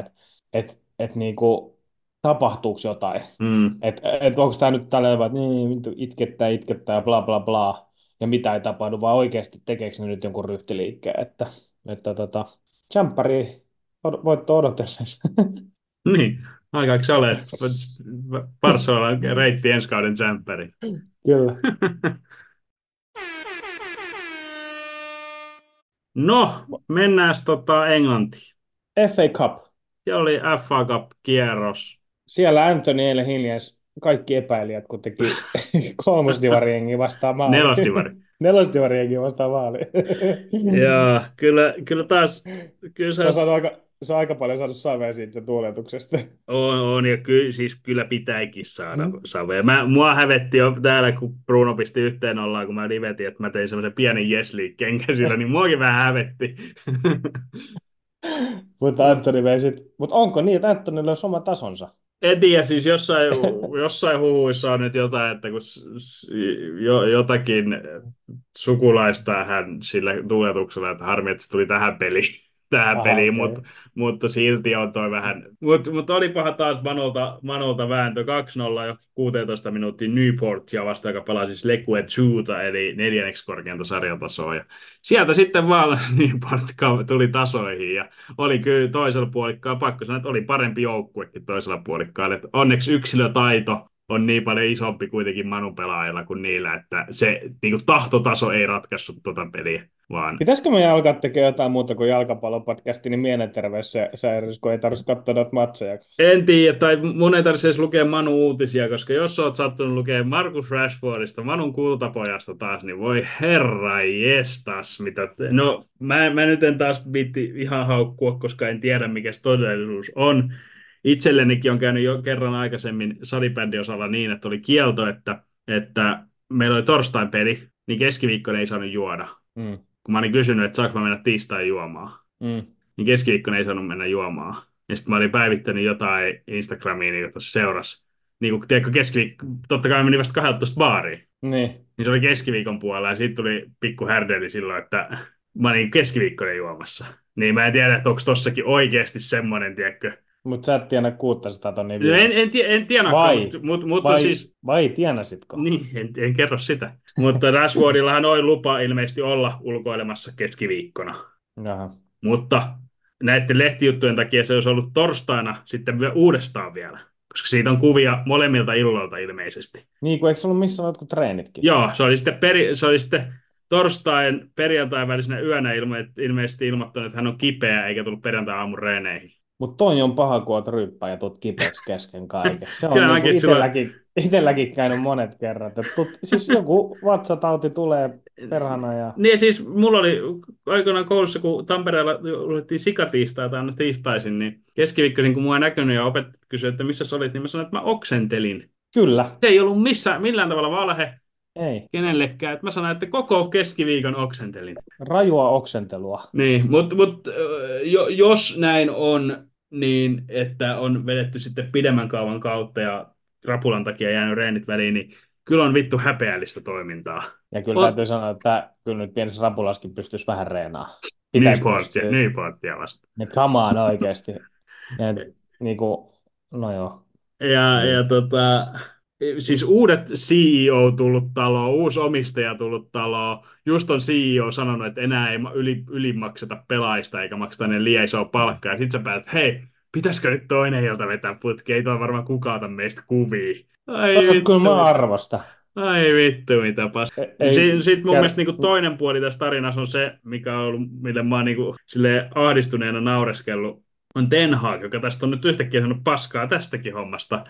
Et niinku, tapahtuuko jotain? Mm. Et onko tämä nyt tällä tavalla, että niin, vittu, itkettää ja bla bla bla ja mitä ei tapahdu, vai oikeasti tekeekö ne nyt jonkun ryhtiliikkeen, että tsemppäri voitto odotellessa. Niin, aikaako se ole Barcelona reitti ensi kauden tsemppäri? Kyllä. No, mennään Englantiin. FA Cup. Se oli FA Cup-kierros. Siellä Anthony eilen hiljens kaikki epäilijät, kun teki kolmosdivariengi vastaan maali. Nelosdivari. Nelosdivariengi vastaan maali. Ja kyllä taas, kyllä Se on, saanut aika, se on aika paljon saanut savea siitä tuuletuksesta. on ja siis kyllä pitääkin saada savea. Mua hävetti jo täällä, kun Bruno pisti 1-0, kun mä livetin, että mä tein semmoisen pienen yes-liikkeen käsillä, niin muakin vähän hävetti. Mutta Anthony vei Mutta onko niin, että Anthonylla on oma tasonsa? En tiedä, siis jossain huhuissa on nyt jotain, että kun jotakin sukulaista hän sillä tuuletuksella, että harmi, että se tuli tähän Aha, peliin, okei. mutta silti on toi vähän. Mutta olipaha taas Manolta vääntö 2-0 jo 16 minuuttia Newportia vastaan, joka pelasi siis Leque Tuuta, eli 4. korkeinta sarjatasoa. Ja sieltä sitten vaan Newport tuli tasoihin ja oli kyllä toisella puolikkaalla, pakko sanoa, että oli parempi joukkuekin toisella puolikkaalla. Että onneksi yksilötaito on niin paljon isompi kuitenkin Manun pelaajilla kuin niillä, että se niin kuin tahtotaso ei ratkaissut tuota peliä, vaan Pitäisikö meidän alkaa tekemään jotain muuta kuin jalkapallopodcasti, niin mielenterveyssäiritys, kun ei tarvitse katsoa noita matseja. en tiedä, tai mun ei tarvitse edes lukea Manun uutisia, koska jos oot sattunut lukemaan Marcus Rashfordista, Manun kultapojasta taas, niin voi herra jestas, No, mä nyt en taas viitti ihan haukkua, koska en tiedä, mikä se todellisuus on. Itsellenikin on käynyt jo kerran aikaisemmin salibändin osalla niin, että oli kielto, että meillä oli torstain peli, niin keskiviikkona ei saanut juoda. Mm. Kun mä olin kysynyt, että saanko mä mennä tiistain juomaan, Mm. niin keskiviikkona ei saanut mennä juomaan. Ja sitten mä olin päivittänyt jotain Instagramiin, jota se seurasi. Niin kun tiedätkö, totta kai mä menin vasta 12 baariin. Niin. Niin se oli keskiviikon puolella ja siitä tuli pikku härdeli silloin, että mä olin keskiviikkona juomassa. Niin mä en tiedä, että onko tossakin oikeasti semmoinen, tiedätkö. Mutta sä et tienä 600 tonnia No viikossa. en tiedä, Vai? mutta siis Vai tienasitko? niin, en kerro sitä. Mutta Rashfordillahan oli lupa ilmeisesti olla ulkoilemassa keskiviikkona. Jaha. Mutta näiden lehtijuttujen takia se olisi ollut torstaina sitten uudestaan vielä. Koska siitä on kuvia molemmilta illoilta ilmeisesti. Niin, kun eikö se ollut missään jotkut treenitkin? Joo, se oli sitten perjantain välisenä yönä ilmeisesti ilmoittanut, että hän on kipeä eikä tullut perjantai-aamun reeneihin. Mutta toi on paha, kun oot ryyppää ja tuut kipeäksi kesken kaiken. Se on Kyllä niinku mäkin silloin... itelläkin käynyt monet kerrat. Siis joku vatsatauti tulee perhana ja... Niin siis mulla oli aikoinaan koulussa, kun Tampereella luettiin sikatiistaa tai aina tiistaisin, niin keskiviikkoisin, kun mua ei näkynyt ja opettajat kysyivät, että missä sä olit, niin mä sanoin, että mä oksentelin. Kyllä, Se ei ollut millään tavalla valhe ei. kenellekään. Että mä sanoin, että koko keskiviikon oksentelin. Rajua oksentelua. Niin, mutta jos näin on, niin että on vedetty sitten pidemmän kaavan kautta ja rapulan takia jäänyt reenit väliin, niin kyllä on vittu häpeällistä toimintaa. Ja kyllä täytyy sanoa, että kyllä nyt pienessä rapulaskin pystyisi vähän reenaamaan. Pitäisi pystyä. Newportia vasta. Niin come on oikeasti. Ja, niinku, no joo. Siis uudet CEO tullut taloon, uusi omistaja tullut taloon. Just on CEO sanonut, että enää ei ylimakseta pelaajista eikä makseta ne liian isoa palkkaa. Ja sit sä päätät, hei, pitäisikö nyt toinen ilta vetää putki? Ei tuo varmaan kukaan ota meistä kuvia. Ai vittu. Kyllä mä arvostan. Ai vittu, mitä Sitten mun mielestä niinku toinen puoli tässä tarinassa on se, mikä on ollut, millä mä oon niinku ahdistuneena naureskellut, on Ten Hag, joka tästä on nyt yhtäkkiä sanonut paskaa tästäkin hommasta.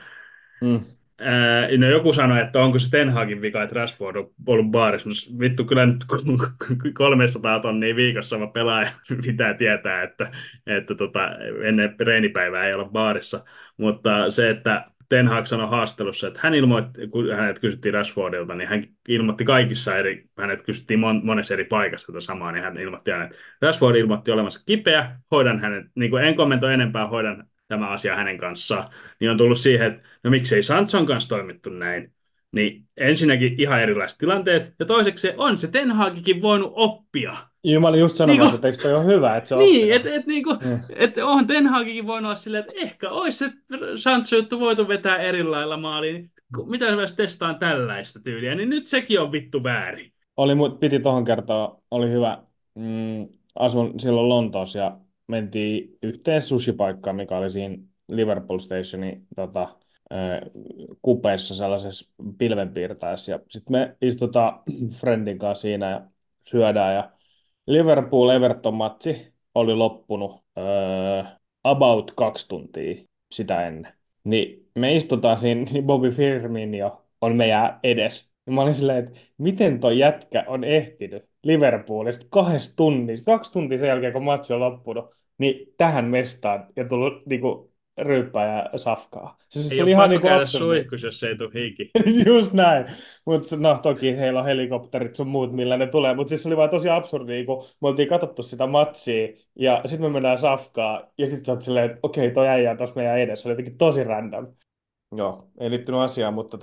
No joku sanoi, että onko se Ten Hagin vika, että Rashford on ollut baarissa. No, vittu, kyllä nyt 300 tonnia viikossa mä pelaaja pitää tietää, että ennen reenipäivää ei olla baarissa. Mutta se, että Ten Hag sanoi haastattelussa, että hän ilmoitti, kun hänet kysyttiin Rashfordilta, niin hän ilmoitti kaikissa hänet kysyttiin monessa eri paikassa tätä samaa, niin hän ilmoitti aina, että Rashford ilmoitti olevansa kipeä, hoidan hänet, niin kuin en kommentoi enempää, hoidan tämä asia hänen kanssaan, niin on tullut siihen, että no miksei Sanchon kanssa toimittu näin. Niin ensinnäkin ihan erilaiset tilanteet, ja toiseksi on se Ten Hagikin voinut oppia. Joo, mä olin just sanomassa, että eikö toi ole hyvä, että se niin, että onhan Ten Hagikin voinut olla silleen, että ehkä olisi se Sancho-juttu voitu vetää eri lailla maaliin. Mitä jos testaan tällaista tyyliä, niin nyt sekin on vittu väärin. Piti tohon kertoa, oli hyvä. Asun silloin Lontoossa ja mentiin yhteen sushipaikkaan, mikä oli siinä Liverpool Stationin kupeissa sellaisessa pilvenpiirtäessä. Ja sitten me istutaan friendin kanssa siinä ja syödään. Ja Liverpool-Everton-matsi oli loppunut about 2 tuntia sitä ennen. Niin me istutaan siinä, niin Bobby Firmino on meidän edes. Ja mä olin silleen, että miten toi jätkä on ehtinyt Liverpoolista 2 tunnissa, 2 tuntia sen jälkeen, kun matsi on loppunut, niin tähän mestaan ja tullut niinku ryyppää ja safkaa. Ei ole pakko käydä suihkus, jos ei tule hiki. Just näin. Mutta no toki heillä on helikopterit sun muut, millä ne tulee. Mutta siis oli vaan tosi absurdi, kun me oltiin katsottu sitä matsia ja sitten me mennään safkaa ja sitten sä oot silleen, että okei, toi äijä on tossa meidän edessä. Se oli jotenkin tosi random. Joo, ei liittynyt asiaan, mutta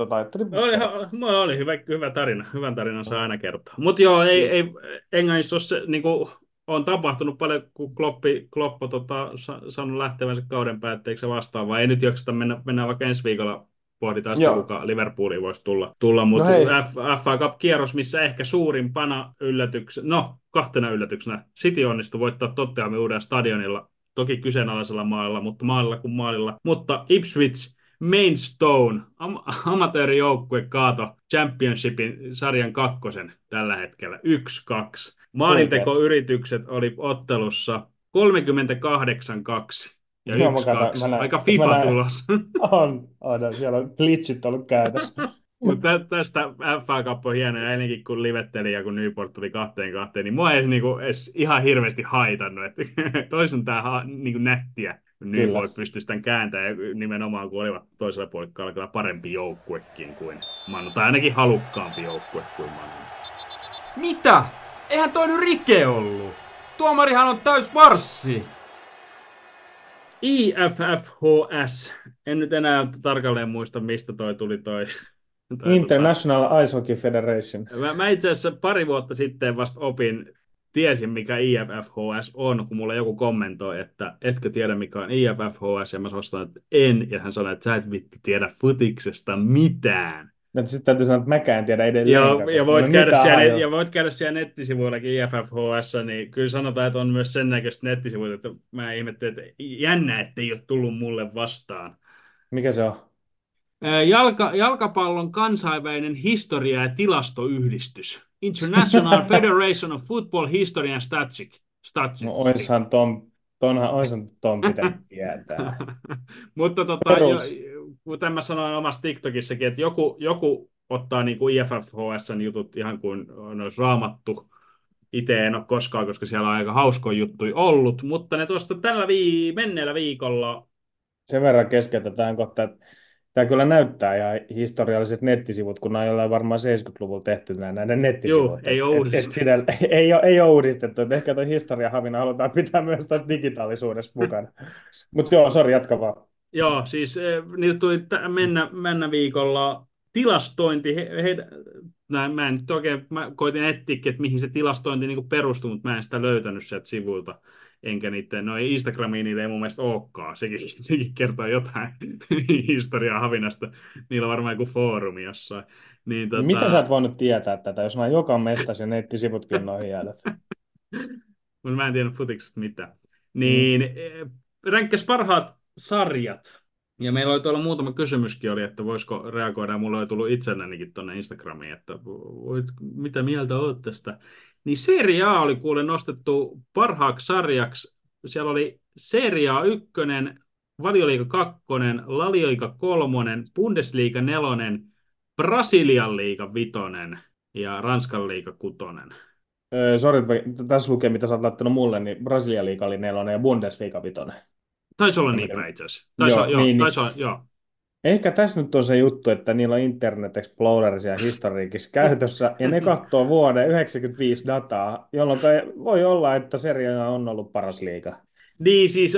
oli hyvä tarina. Hyvän tarinan saa aina kertoa. Mutta joo, ei Englannissa ole se, niinku, on tapahtunut paljon, kun Kloppo saanut lähtevänsä kauden päätteeksi vastaavaa. Ei nyt jakseta mennä vaikka ensi viikolla pohditaan sitä, kuka Liverpooliin voisi tulla. Mutta FA Cup-kierros, missä ehkä suurimpana kahtena yllätyksenä City onnistui voittaa Tottenhamin uudella stadionilla, toki kyseenalaisella maalilla, mutta maalilla kuin maalilla. Mutta Ipswich Maidstone, amatöörijoukkue kaato Championshipin sarjan 2 tällä hetkellä 1-2. Maalintekoyritykset oli ottelussa 38-2 ja 1-2. Aika FIFA-tulos. On, siellä on glitchit ollut käytössä. Mutta tästä FA Cup on hieno, ja ennenkin kun livetteli ja kun Newport tuli 2-2, niin mua ei edes ihan hirveästi haitannut. Että toisen tämä niinku nättiä, kun Newport pystyisi tämän kääntämään, ja nimenomaan kun olivat toisella puolikkaalla kyllä parempi joukkuekin kuin Manu, tai ainakin halukkaampi joukkue kuin Manu. Mitä? Eihän toi nyt rike ollut. Tuomarihan on täys varssi. IFFHS. En nyt enää tarkalleen muista, mistä toi tuli toi. International Ice Hockey Federation. Mä itse asiassa pari vuotta sitten vasta tiesin mikä IFFHS on, kun mulle joku kommentoi, että etkö tiedä mikä on IFFHS, ja mä vastaan, että en, ja hän sanoi, että sä et vittu tiedä futiksesta mitään. Sitten täytyy sanoa, että mäkään en tiedä edelleen. Ja voit käydä siellä nettisivuillakin IFFHS, niin kyllä sanotaan, että on myös sen näköistä nettisivuilla, että mä ihmettelin, että jännä, ettei ole tullut mulle vastaan. Mikä se on? Jalkapallon kansainvälinen historia- ja tilastoyhdistys. International Federation of Football History and Statistics. No oishan ton Oisan ton pitänyt tietää. Mutta Perus. kuten mä sanoin omassa TikTokissakin, että joku ottaa niin kuin IFFHSn jutut ihan kuin ne olisi raamattu. Itse en ole koskaan, koska siellä on aika hauskoja juttuja ollut, mutta ne tuosta menneellä viikolla. Sen verran keskeytetään kohta, että tämä kyllä näyttää ihan historialliset nettisivut, kun nämä on jollain varmaan 70-luvulla tehty näiden Joo, nettisivut. ei ole uudistettu. Ei ole uudistettu. Et ehkä tuo historiahavina halutaan pitää myös tässä digitaalisuudessa mukana. Mutta joo, sori, jatka vaan. Joo, siis niitä tuli mennä viikolla tilastointi. Mä en nyt oikein, mä koitin etsiäkin, että mihin se tilastointi niin perustuu, mutta mä en sitä löytänyt sieltä sivuilta. Enkä niiden, no Instagramiin niillä ei mun mielestä olekaan. Sekin kertoo jotain historiaa havinasta. Niillä on varmaan joku foorumi jossain. Niin, Miten sä et voinut tietää tätä, jos mä joka mestas ja nettisivutkin on noihin jäädät? mutta mä en tiedä futiksesta mitään. Mm. Niin, ränkkäs parhaat sarjat. Ja meillä oli tuolla muutama kysymyskin oli, että voisiko reagoida. Mulla oli tullut itsellenikin tuonne Instagramiin, että mitä mieltä olet tästä. Niin Serie A oli kuule nostettu parhaaksi sarjaksi. Siellä oli Serie A 1, Valioliiga 2, Lalioliiga 3, Bundesliga 4, Brasilian liiga 5 ja Ranskan liiga 6. Sori, tässä lukee, mitä sä oot laittanut mulle, niin Brasilian liiga oli 4 ja Bundesliga 5. Taisi olla niin päin itse asiassa. Joo. Ehkä tässä nyt on se juttu, että niillä on Internet Explorerissa ja historiikissa käytössä, ja ne katsoo vuoden 95 dataa, jolloin voi olla, että Serie A on ollut paras liiga. Niin, siis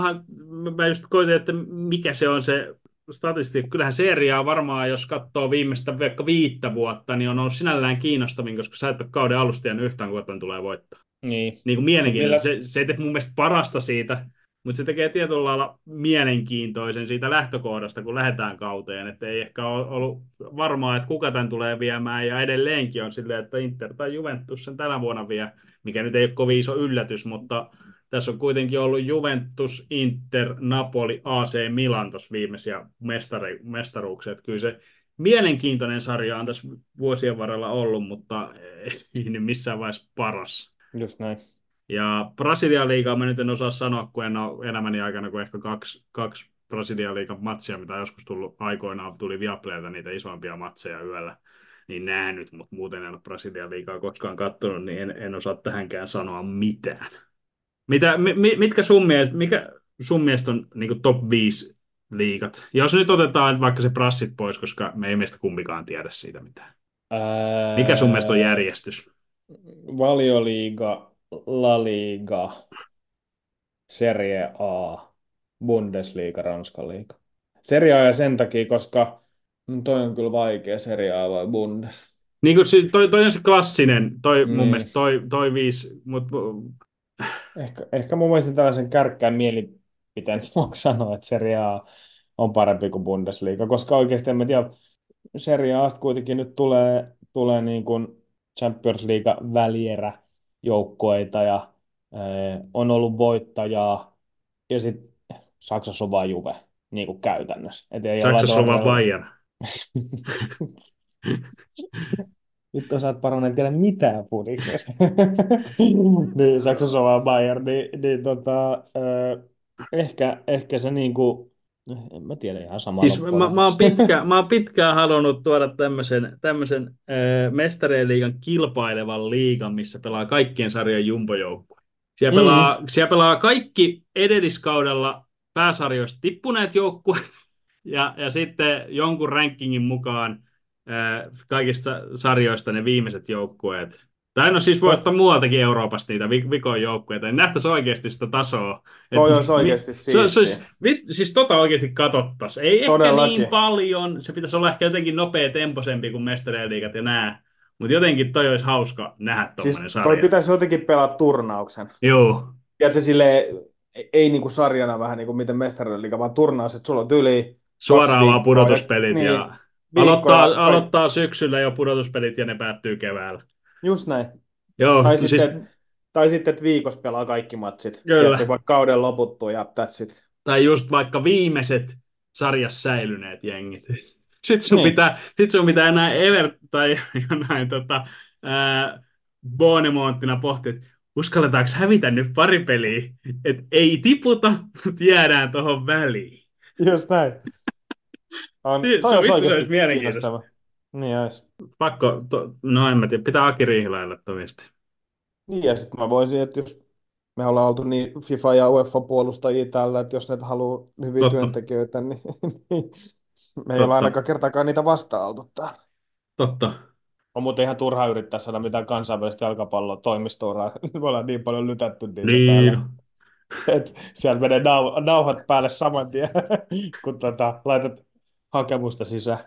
mä just koitin, että mikä se on se statistiikka. Kyllähän Serie A varmaan, jos katsoo viimeistä vaikka 5 vuotta, niin on ollut sinällään kiinnostavin, koska sä et ole kauden alusta jäänyt yhtään, kun tulee voittaa. Niin. Niin kuin mielenkiintoinen. Se ei tee mun mielestä parasta siitä, mutta se tekee tietyllä lailla mielenkiintoisen siitä lähtökohdasta, kun lähdetään kauteen. Että ei ehkä ole ollut varmaa, että kuka tämän tulee viemään. Ja edelleenkin on silleen, että Inter tai Juventus sen tänä vuonna vie, mikä nyt ei ole kovin iso yllätys, mutta tässä on kuitenkin ollut Juventus, Inter, Napoli, AC Milan tuossa viimeisiä mestaruuksia. Että kyllä se mielenkiintoinen sarja on tässä vuosien varrella ollut, mutta ei nyt missään vaiheessa paras. Just näin. Ja Brasilian liigaa mä nyt en osaa sanoa, kun en ole elämäni aikana kuin ehkä kaksi Brasilian liigan matsia, mitä on joskus tullut aikoinaan, tuli Viaplaylta niitä isompia matseja yöllä, niin nähnyt, mutta muuten en ole Brasilian liigaa koskaan katsonut, niin en osaa tähänkään sanoa mitään. Mikä sun mielestä on niin top 5 liigat? Jos nyt otetaan vaikka se Brassit pois, koska me ei meistä kumpikaan tiedä siitä mitään. Mikä sun mielestä on järjestys? Valioliiga, La Liga, Serie A, Bundesliga, Ranskan liiga. Serie A ja sen takia, koska toi on kyllä vaikea, Serie A vai Bundes. Niin kuin toi on se klassinen, mun mielestä toi 5, mutta Ehkä mun mielestä tällaisen kärkkään mielipiteen voi sanoa, että Serie A on parempi kuin Bundesliga, koska oikeasti en mä tiedä, Serie Asta kuitenkin nyt tulee niin kuin Champions League välierä joukkoita ja on ollut voittajaa ja sitten Saksassa on vaan Juve niin kuin käytännössä. Saksassa on vaan Bayern. Nyt osaat parantaa tiedä mitään pudiksesta. Niin, Saksassa on vaan Bayern. Ehkä se niinku, en mä tiedä ihan sama. Siis mä oon pitkään halunnut tuoda tämmöisen mestarien liigan kilpailevan liigan, missä pelaa kaikkien sarjojen jumbojoukkue. Siellä pelaa kaikki edelliskaudella pääsarjoista tippuneet joukkueet ja sitten jonkun rankingin mukaan kaikista sarjoista ne viimeiset joukkueet. Tai no siis voi ottaa muualtakin Euroopasta niitä vikon joukkueita, niin nähtäisiin oikeasti sitä tasoa. Toi olisi oikeasti siistiä. Siis oikeasti katsottaisiin. Ei Todellakin. ehkä niin paljon, se pitäisi olla ehkä jotenkin nopea temposempi kuin mestarien liigat ja nää. Mutta jotenkin toi olisi hauska nähdä tommonen sarja. Toi pitäisi jotenkin pelaa turnauksen. Joo. Tiedätkö silleen, ei niinku sarjana vähän niin kuin miten mestarien liiga, vaan turnaus, että sulla on yli suoraan vaan pudotuspelit niin, ja aloittaa syksyllä jo pudotuspelit ja ne päättyy keväällä. Just näin. Joo, tai sitten, että viikossa pelaa kaikki matsit. Kyllä. Tiedätkö, vaikka kauden loputtua ja that's it. Tai just vaikka viimeiset sarjassa säilyneet jengit. Sitten sun pitää enää tai jonain Bonemonttina pohtia, että uskalletaanko hävitä nyt pari peliä, että ei tiputa, mutta jäädään tuohon väliin. Just näin. Se Toi on olisi vittu, se olisi oikeasti mielenkiintoista. kiinnostava. Niin olisi. No en mä tiedä, pitää Aki Riihiläille toista. Niin, ja sitten mä voisin, että jos me ollaan oltu niin FIFA ja UEFA puolustajia täällä, että jos ne haluaa hyviä Totta, työntekijöitä, niin, niin me ei olla totta, ainakaan kertaakaan niitä vastaan oltu täällä. totta. On muuten ihan turha yrittää saada mitään kansainvälistä jalkapalloa toimistoa. Me ollaan niin paljon lytätty niitä Niin. täällä. Et siellä menee nauhat päälle saman tien, kun laitat hakemusta sisään.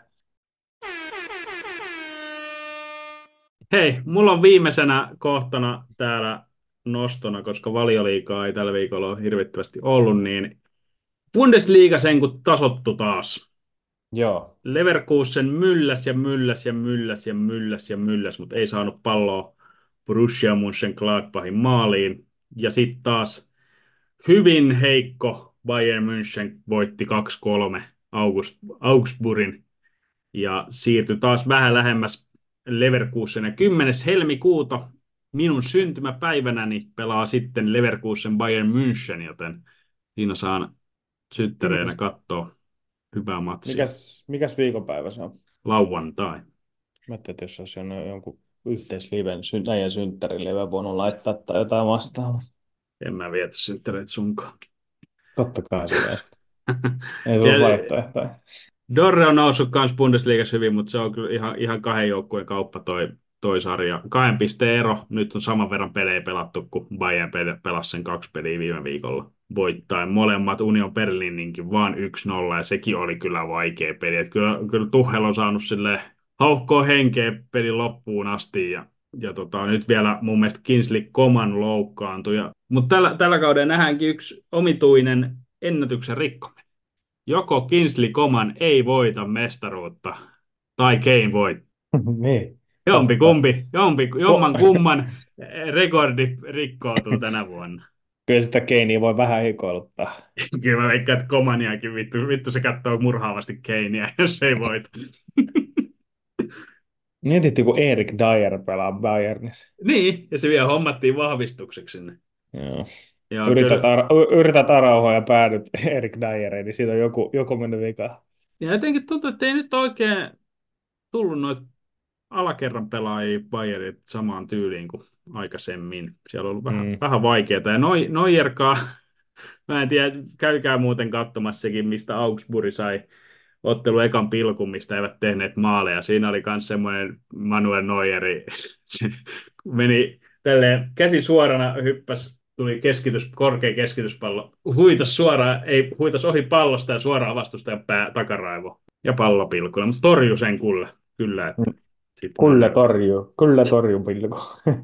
Hei, mulla on viimeisenä kohtana täällä nostona, koska Valioliigaa ei tällä viikolla ole hirvittävästi ollut, niin Bundesliga sen kun tasottu taas. Joo. Leverkusen mylläs ja mylläs ja mylläs ja mylläs ja mylläs, mutta ei saanut palloa Borussia Mönchengladbachin maaliin. Ja sitten taas hyvin heikko Bayern München voitti 2-3 Augsburgin ja siirtyi taas vähän lähemmäs Leverkusen. Ja 10. helmikuuta minun syntymäpäivänäni pelaa sitten Leverkusen Bayern München, joten siinä saan syttäreinä Mikäs, katsoa hyvää matsia. mikäs viikonpäivä se on? Lauantai. Mä ajattelin, että jos olisi jonkun yhteisliven, äijän synttäriliven voinut laittaa tai jotain vastaavaa. En mä vietä synttäreitä sunkaan. Totta kai se ei. Ei Ja sulla vaihtoehtoja. Dorre on noussut myös Bundesliigassa hyvin, mutta se on kyllä ihan kahden joukkueen kauppa toi sarja. 2 pisteen ero. Nyt on saman verran pelejä pelattu, kun Bayern pelasi sen 2 peliä viime viikolla voittain. Molemmat Union Berlininkin vaan 1-0, ja sekin oli kyllä vaikea peli. Et kyllä Tuchel on saanut sille haukkoa henkeä pelin loppuun asti, ja nyt vielä mun mielestä Kingsley Coman loukkaantui. Mutta tällä kaudella nähdäänkin yksi omituinen ennätyksen rikkominen. Joko Kingsley Coman ei voita mestaruutta, tai Kane voittaa. Niin. Jomman kumman rekordi rikkoutuu tänä vuonna. Kyllä sitä Keiniä voi vähän hikoiluttaa. Kyllä mä veikkaan, että Comaniakin vittu se katsoo murhaavasti Kanea, jos ei voita. Mietittiin, kun Erik Dyer pelaa Bayernissa. Niin, ja se vielä hommattiin vahvistukseksi sinne. Joo. Joo, kyllä. Yrität arauhoa ja päädyt Erik Dyeriin, niin siinä on joku mennyt vikaan. Ja jotenkin tuntuu, että ei nyt oikein tullut noita alakerran pelaajia Bayernit samaan tyyliin kuin aikaisemmin. Siellä on ollut vähän vaikeaa. Ja Neuerkaan, mä en tiedä, käykää muuten katsomassa sekin, mistä Augsburg sai ottelu ekan pilkun, mistä eivät tehneet maaleja. Siinä oli myös semmoinen Manuel Neueri, se meni tälleen käsi suorana, tuli korkea keskityspallo, huitas ohi pallosta ja suoraan vastustajan takaraivo ja pallopilkulla, mutta torjui sen kyllä, että Kyllä torjuu pilku.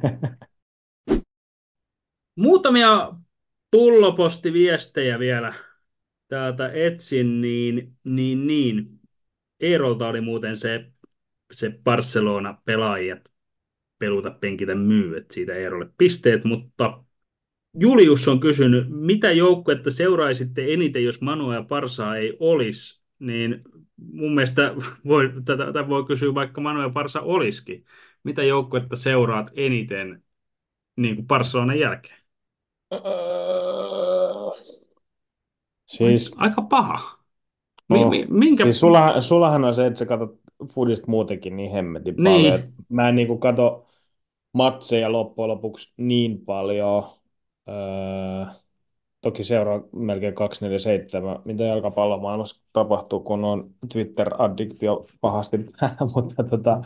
Muutamia pullopostiviestejä vielä täältä etsin, niin. Eerolta oli muuten se Barcelona-pelaajat peluta penkitä myy, että siitä Eerolle pisteet, mutta Julius on kysynyt, mitä joukkuetta seuraisitte eniten, jos Manu ja Parsaa ei olisi, niin mun mielestä tätä voi kysyä, vaikka Manu ja Parsa olisikin. Mitä joukkuetta seuraat eniten niin kuin Barcelonan jälkeen? Siis, Aika paha. Minkä... siis sullahan on se, että sä katsot foodista muutenkin niin hemmetin paljon. Niin. Mä en niin kuin katso matseja loppujen lopuksi niin paljon. Toki seuraa melkein 247, mitä jalkapallomaailmassa tapahtuu, kun on Twitter-addiktio pahasti päällä, mutta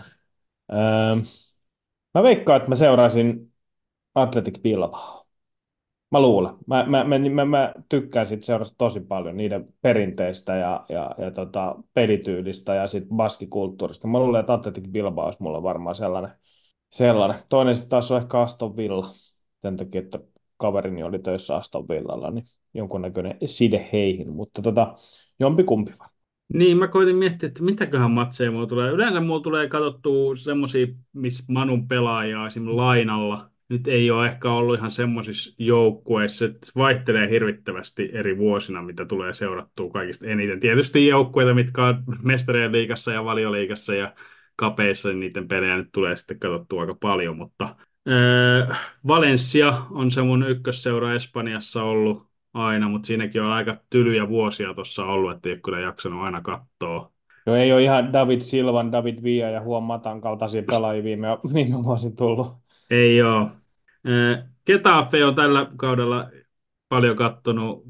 mä veikkaan, että mä seuraisin Athletic Bilbao. Mä luulen. Mä tykkään sit seurata tosi paljon niiden perinteistä ja pelityylistä ja sit baskikulttuurista. Mä luulen, että Athletic Bilbao olisi mulla varmaan sellainen. Toinen sitten taas on ehkä Aston Villa. Sen takia, että kaverini oli töissä Aston Villalla, niin jonkunnäköinen side heihin. Mutta jompikumpi vaan. Niin, mä koitin miettiä, että mitäköhän matseja mulla tulee. Yleensä mulla tulee katsottua semmosia, missä Manun pelaajaa esimerkiksi lainalla. Nyt ei ole ehkä ollut ihan semmoisissa joukkueissa, että vaihtelee hirvittävästi eri vuosina, mitä tulee seurattua kaikista eniten. Tietysti joukkueita, mitkä on Mestarien liigassa ja Valioliigassa ja kapeissa, niin niiden pelejä nyt tulee sitten katsottua aika paljon, mutta Valencia on se mun ykkösseura Espanjassa ollut aina, mutta siinäkin on aika tylyjä vuosia tuossa ollut, että ei ole kyllä jaksanut aina katsoa. No ei ole ihan David Silvan, David Villa ja Juan Matan kaltaisia pelaajia viime vuosina tullut. Ei oo. Getafe on tällä kaudella paljon kattonut,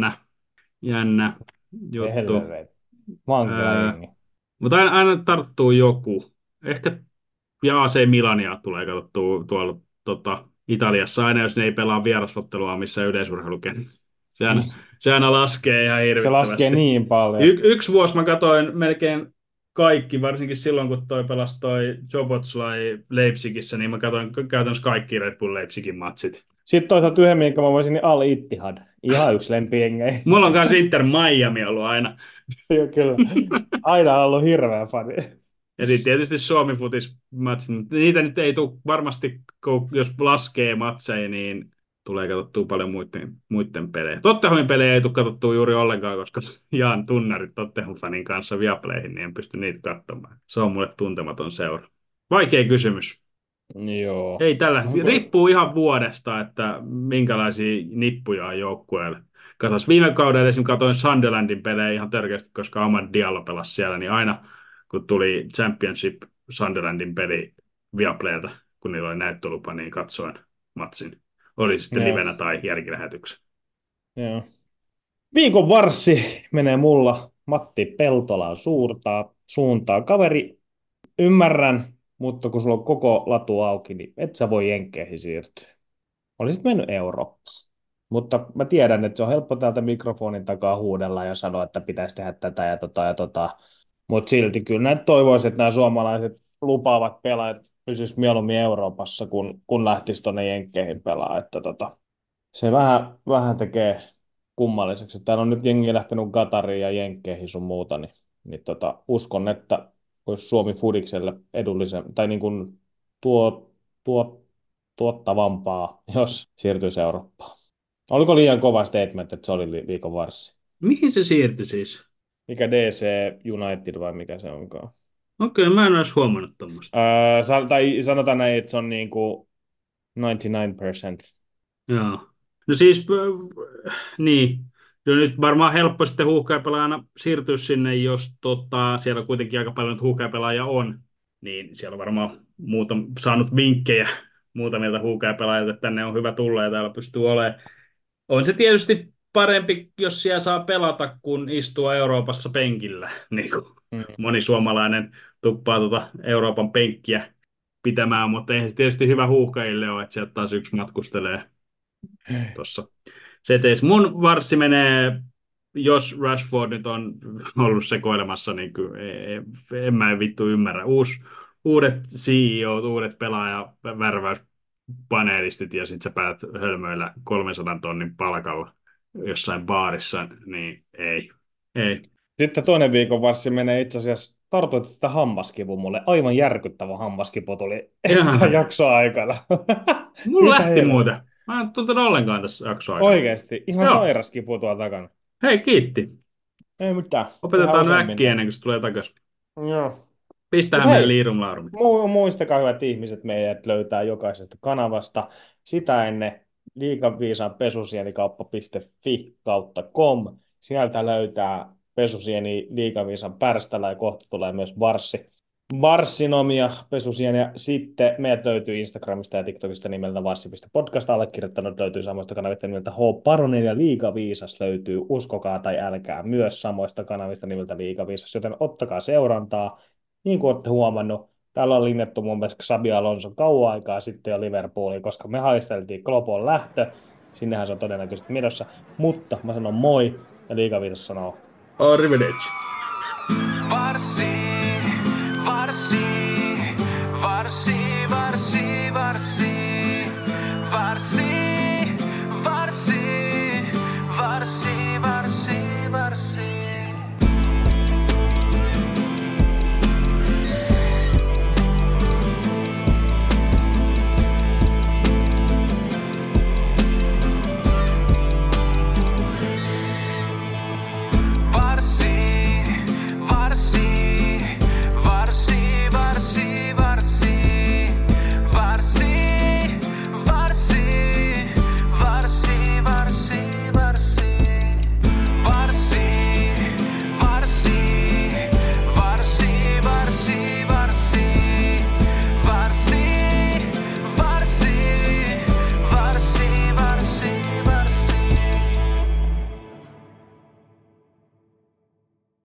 jännä juttu. Helveet. Vankila jengi. Mutta aina tarttuu joku. Ehkä ja AC Milania tulee katsottua tuolla Italiassa aina, jos ne ei pelaa vierasottelua missä yleisurheilukentällä. Se aina laskee ihan Se hirvittävästi. laskee niin paljon. Yksi vuosi mä katsoin melkein kaikki, varsinkin silloin kun pelasi toi Szoboszlai Leipzigissä, niin mä katsoin käytännössä kaikki Red Bull Leipzigin matsit. Sitten toisaalta yhden, minkä mä voisin, niin Al Ittihad. Ihan yksi lempijengejä. Mulla on kanssa Inter Miami ollut aina. Joo, kyllä. Aina ollut hirveä fani. Ja sitten tietysti Suomi-futis-matsit, mutta niitä nyt ei tule varmasti, jos laskee matseja, niin tulee katsottua paljon muiden pelejä. Tottenhamin pelejä ei tule katsottua juuri ollenkaan, koska jaan tunnarit Tottenham-fanin kanssa Viaplayhin, niin en pysty niitä katsomaan. Se on mulle tuntematon seura. Vaikea kysymys. Joo. Ei tällä hetkellä. Riippuu ihan vuodesta, että minkälaisia nippuja on joukkueelle. Katsos, viime kaudella esimerkiksi katsoin Sunderlandin pelejä ihan törkeästi, koska Amad Diallo pelasi siellä, niin aina kun tuli Championship Sunderlandin peli Viaplaylta, kun niillä oli näyttölupa, niin katsoin matsin. Oli se sitten livenä tai jälkilähetyksen. Joo. Viikon varssi menee mulla Matti Peltolaan suuntaan. Kaveri, ymmärrän, mutta kun sulla on koko latu auki, niin et sä voi jenkkeihin siirtyä. Olisit mennyt Eurooppaan. Mutta mä tiedän, että se on helppo täältä mikrofonin takaa huudella ja sanoa, että pitäisi tehdä tätä ja tota. Mutta silti kyllä näitä toivoisin, että nämä suomalaiset lupaavat pelaajat pysyisivät mieluummin Euroopassa, kun lähtisi tuonne jenkkeihin pelaa. Että se vähän tekee kummalliseksi. Täällä on nyt jengi lähtenyt Qatariin ja jenkkeihin sun muuta, niin uskon, että olisi Suomi Fudikselle edullisen tai niin kuin tuottavampaa, jos siirtyisi Eurooppaan. Oliko liian kova statement, että se oli viikon varssi? Mihin se siirtyi siis? Mikä DC United vai mikä se onkaan? Okei, mä en olisi huomannut tuommoista. Tai sanotaan näin, että se on niin kuin 99%. Joo. No siis, niin. No nyt varmaan helppo sitten huuhkajapelaajana siirtyä sinne, jos siellä kuitenkin aika paljon nyt huuhkajapelaajia on. Niin siellä on varmaan saanut vinkkejä muutamilta huuhkajapelaajilta, että tänne on hyvä tulla ja täällä pystyy olemaan. On se tietysti parempi, jos siellä saa pelata, kun istua Euroopassa penkillä. Niin kuin moni suomalainen tuppaa Euroopan penkkiä pitämään, mutta ei se tietysti hyvä huuhkajille ole, että sieltä taas yksi matkustelee tuossa CTS. Mun varssi menee, jos Rashford nyt on ollut sekoilemassa, niin en mä vittu ymmärrä. Uudet CEO, uudet värväyspaneelistit ja sitten sä päät hölmöillä 300 tonnin palkalla jossain baarissa, niin ei. Sitten toinen viikon varssi menee itse asiassa, tartuit tätä hammaskivua mulle. Aivan järkyttävä hammaskipu tuli jaksoa aikana. Mulla lähti muuten. Mä en tuntenut ollenkaan tässä jaksoa aikana. Oikeesti, ihan sairas kipu tuolla takana. Hei, kiitti. Ei mitään. Opetetaan äkkiä ennen kuin se tulee takaisin. Joo. Pistää meille liirum laarumit. Muistakaa hyvät ihmiset, meidät löytää jokaisesta kanavasta. Sitä ennen liikaviisaan pesusienikauppa.fi/com. Sieltä löytää pesusieni liikaviisan pärstälä ja kohta tulee myös Varssinomia pesusieniä. Sitten meidät löytyy Instagramista ja TikTokista nimeltä varssi.podcast. Allekirjoittanut löytyy samoista kanavista nimeltä H. Paronen ja Liikaviisas löytyy, uskokaa tai älkää, myös samoista kanavista nimeltä Liikaviisas, joten ottakaa seurantaa. Niin kuin olette huomannut, täällä on linjattu mun mielestä Xabi Alonso kauan aikaa sitten jo Liverpooliin, koska me haisteltiin Klopon lähtö. Sinnehän se on todennäköisesti menossa. Mutta mä sanon moi ja Liikaviisas sanoo arrivederci. Varssi, varssi, varssi, varssi, varssi, varssi.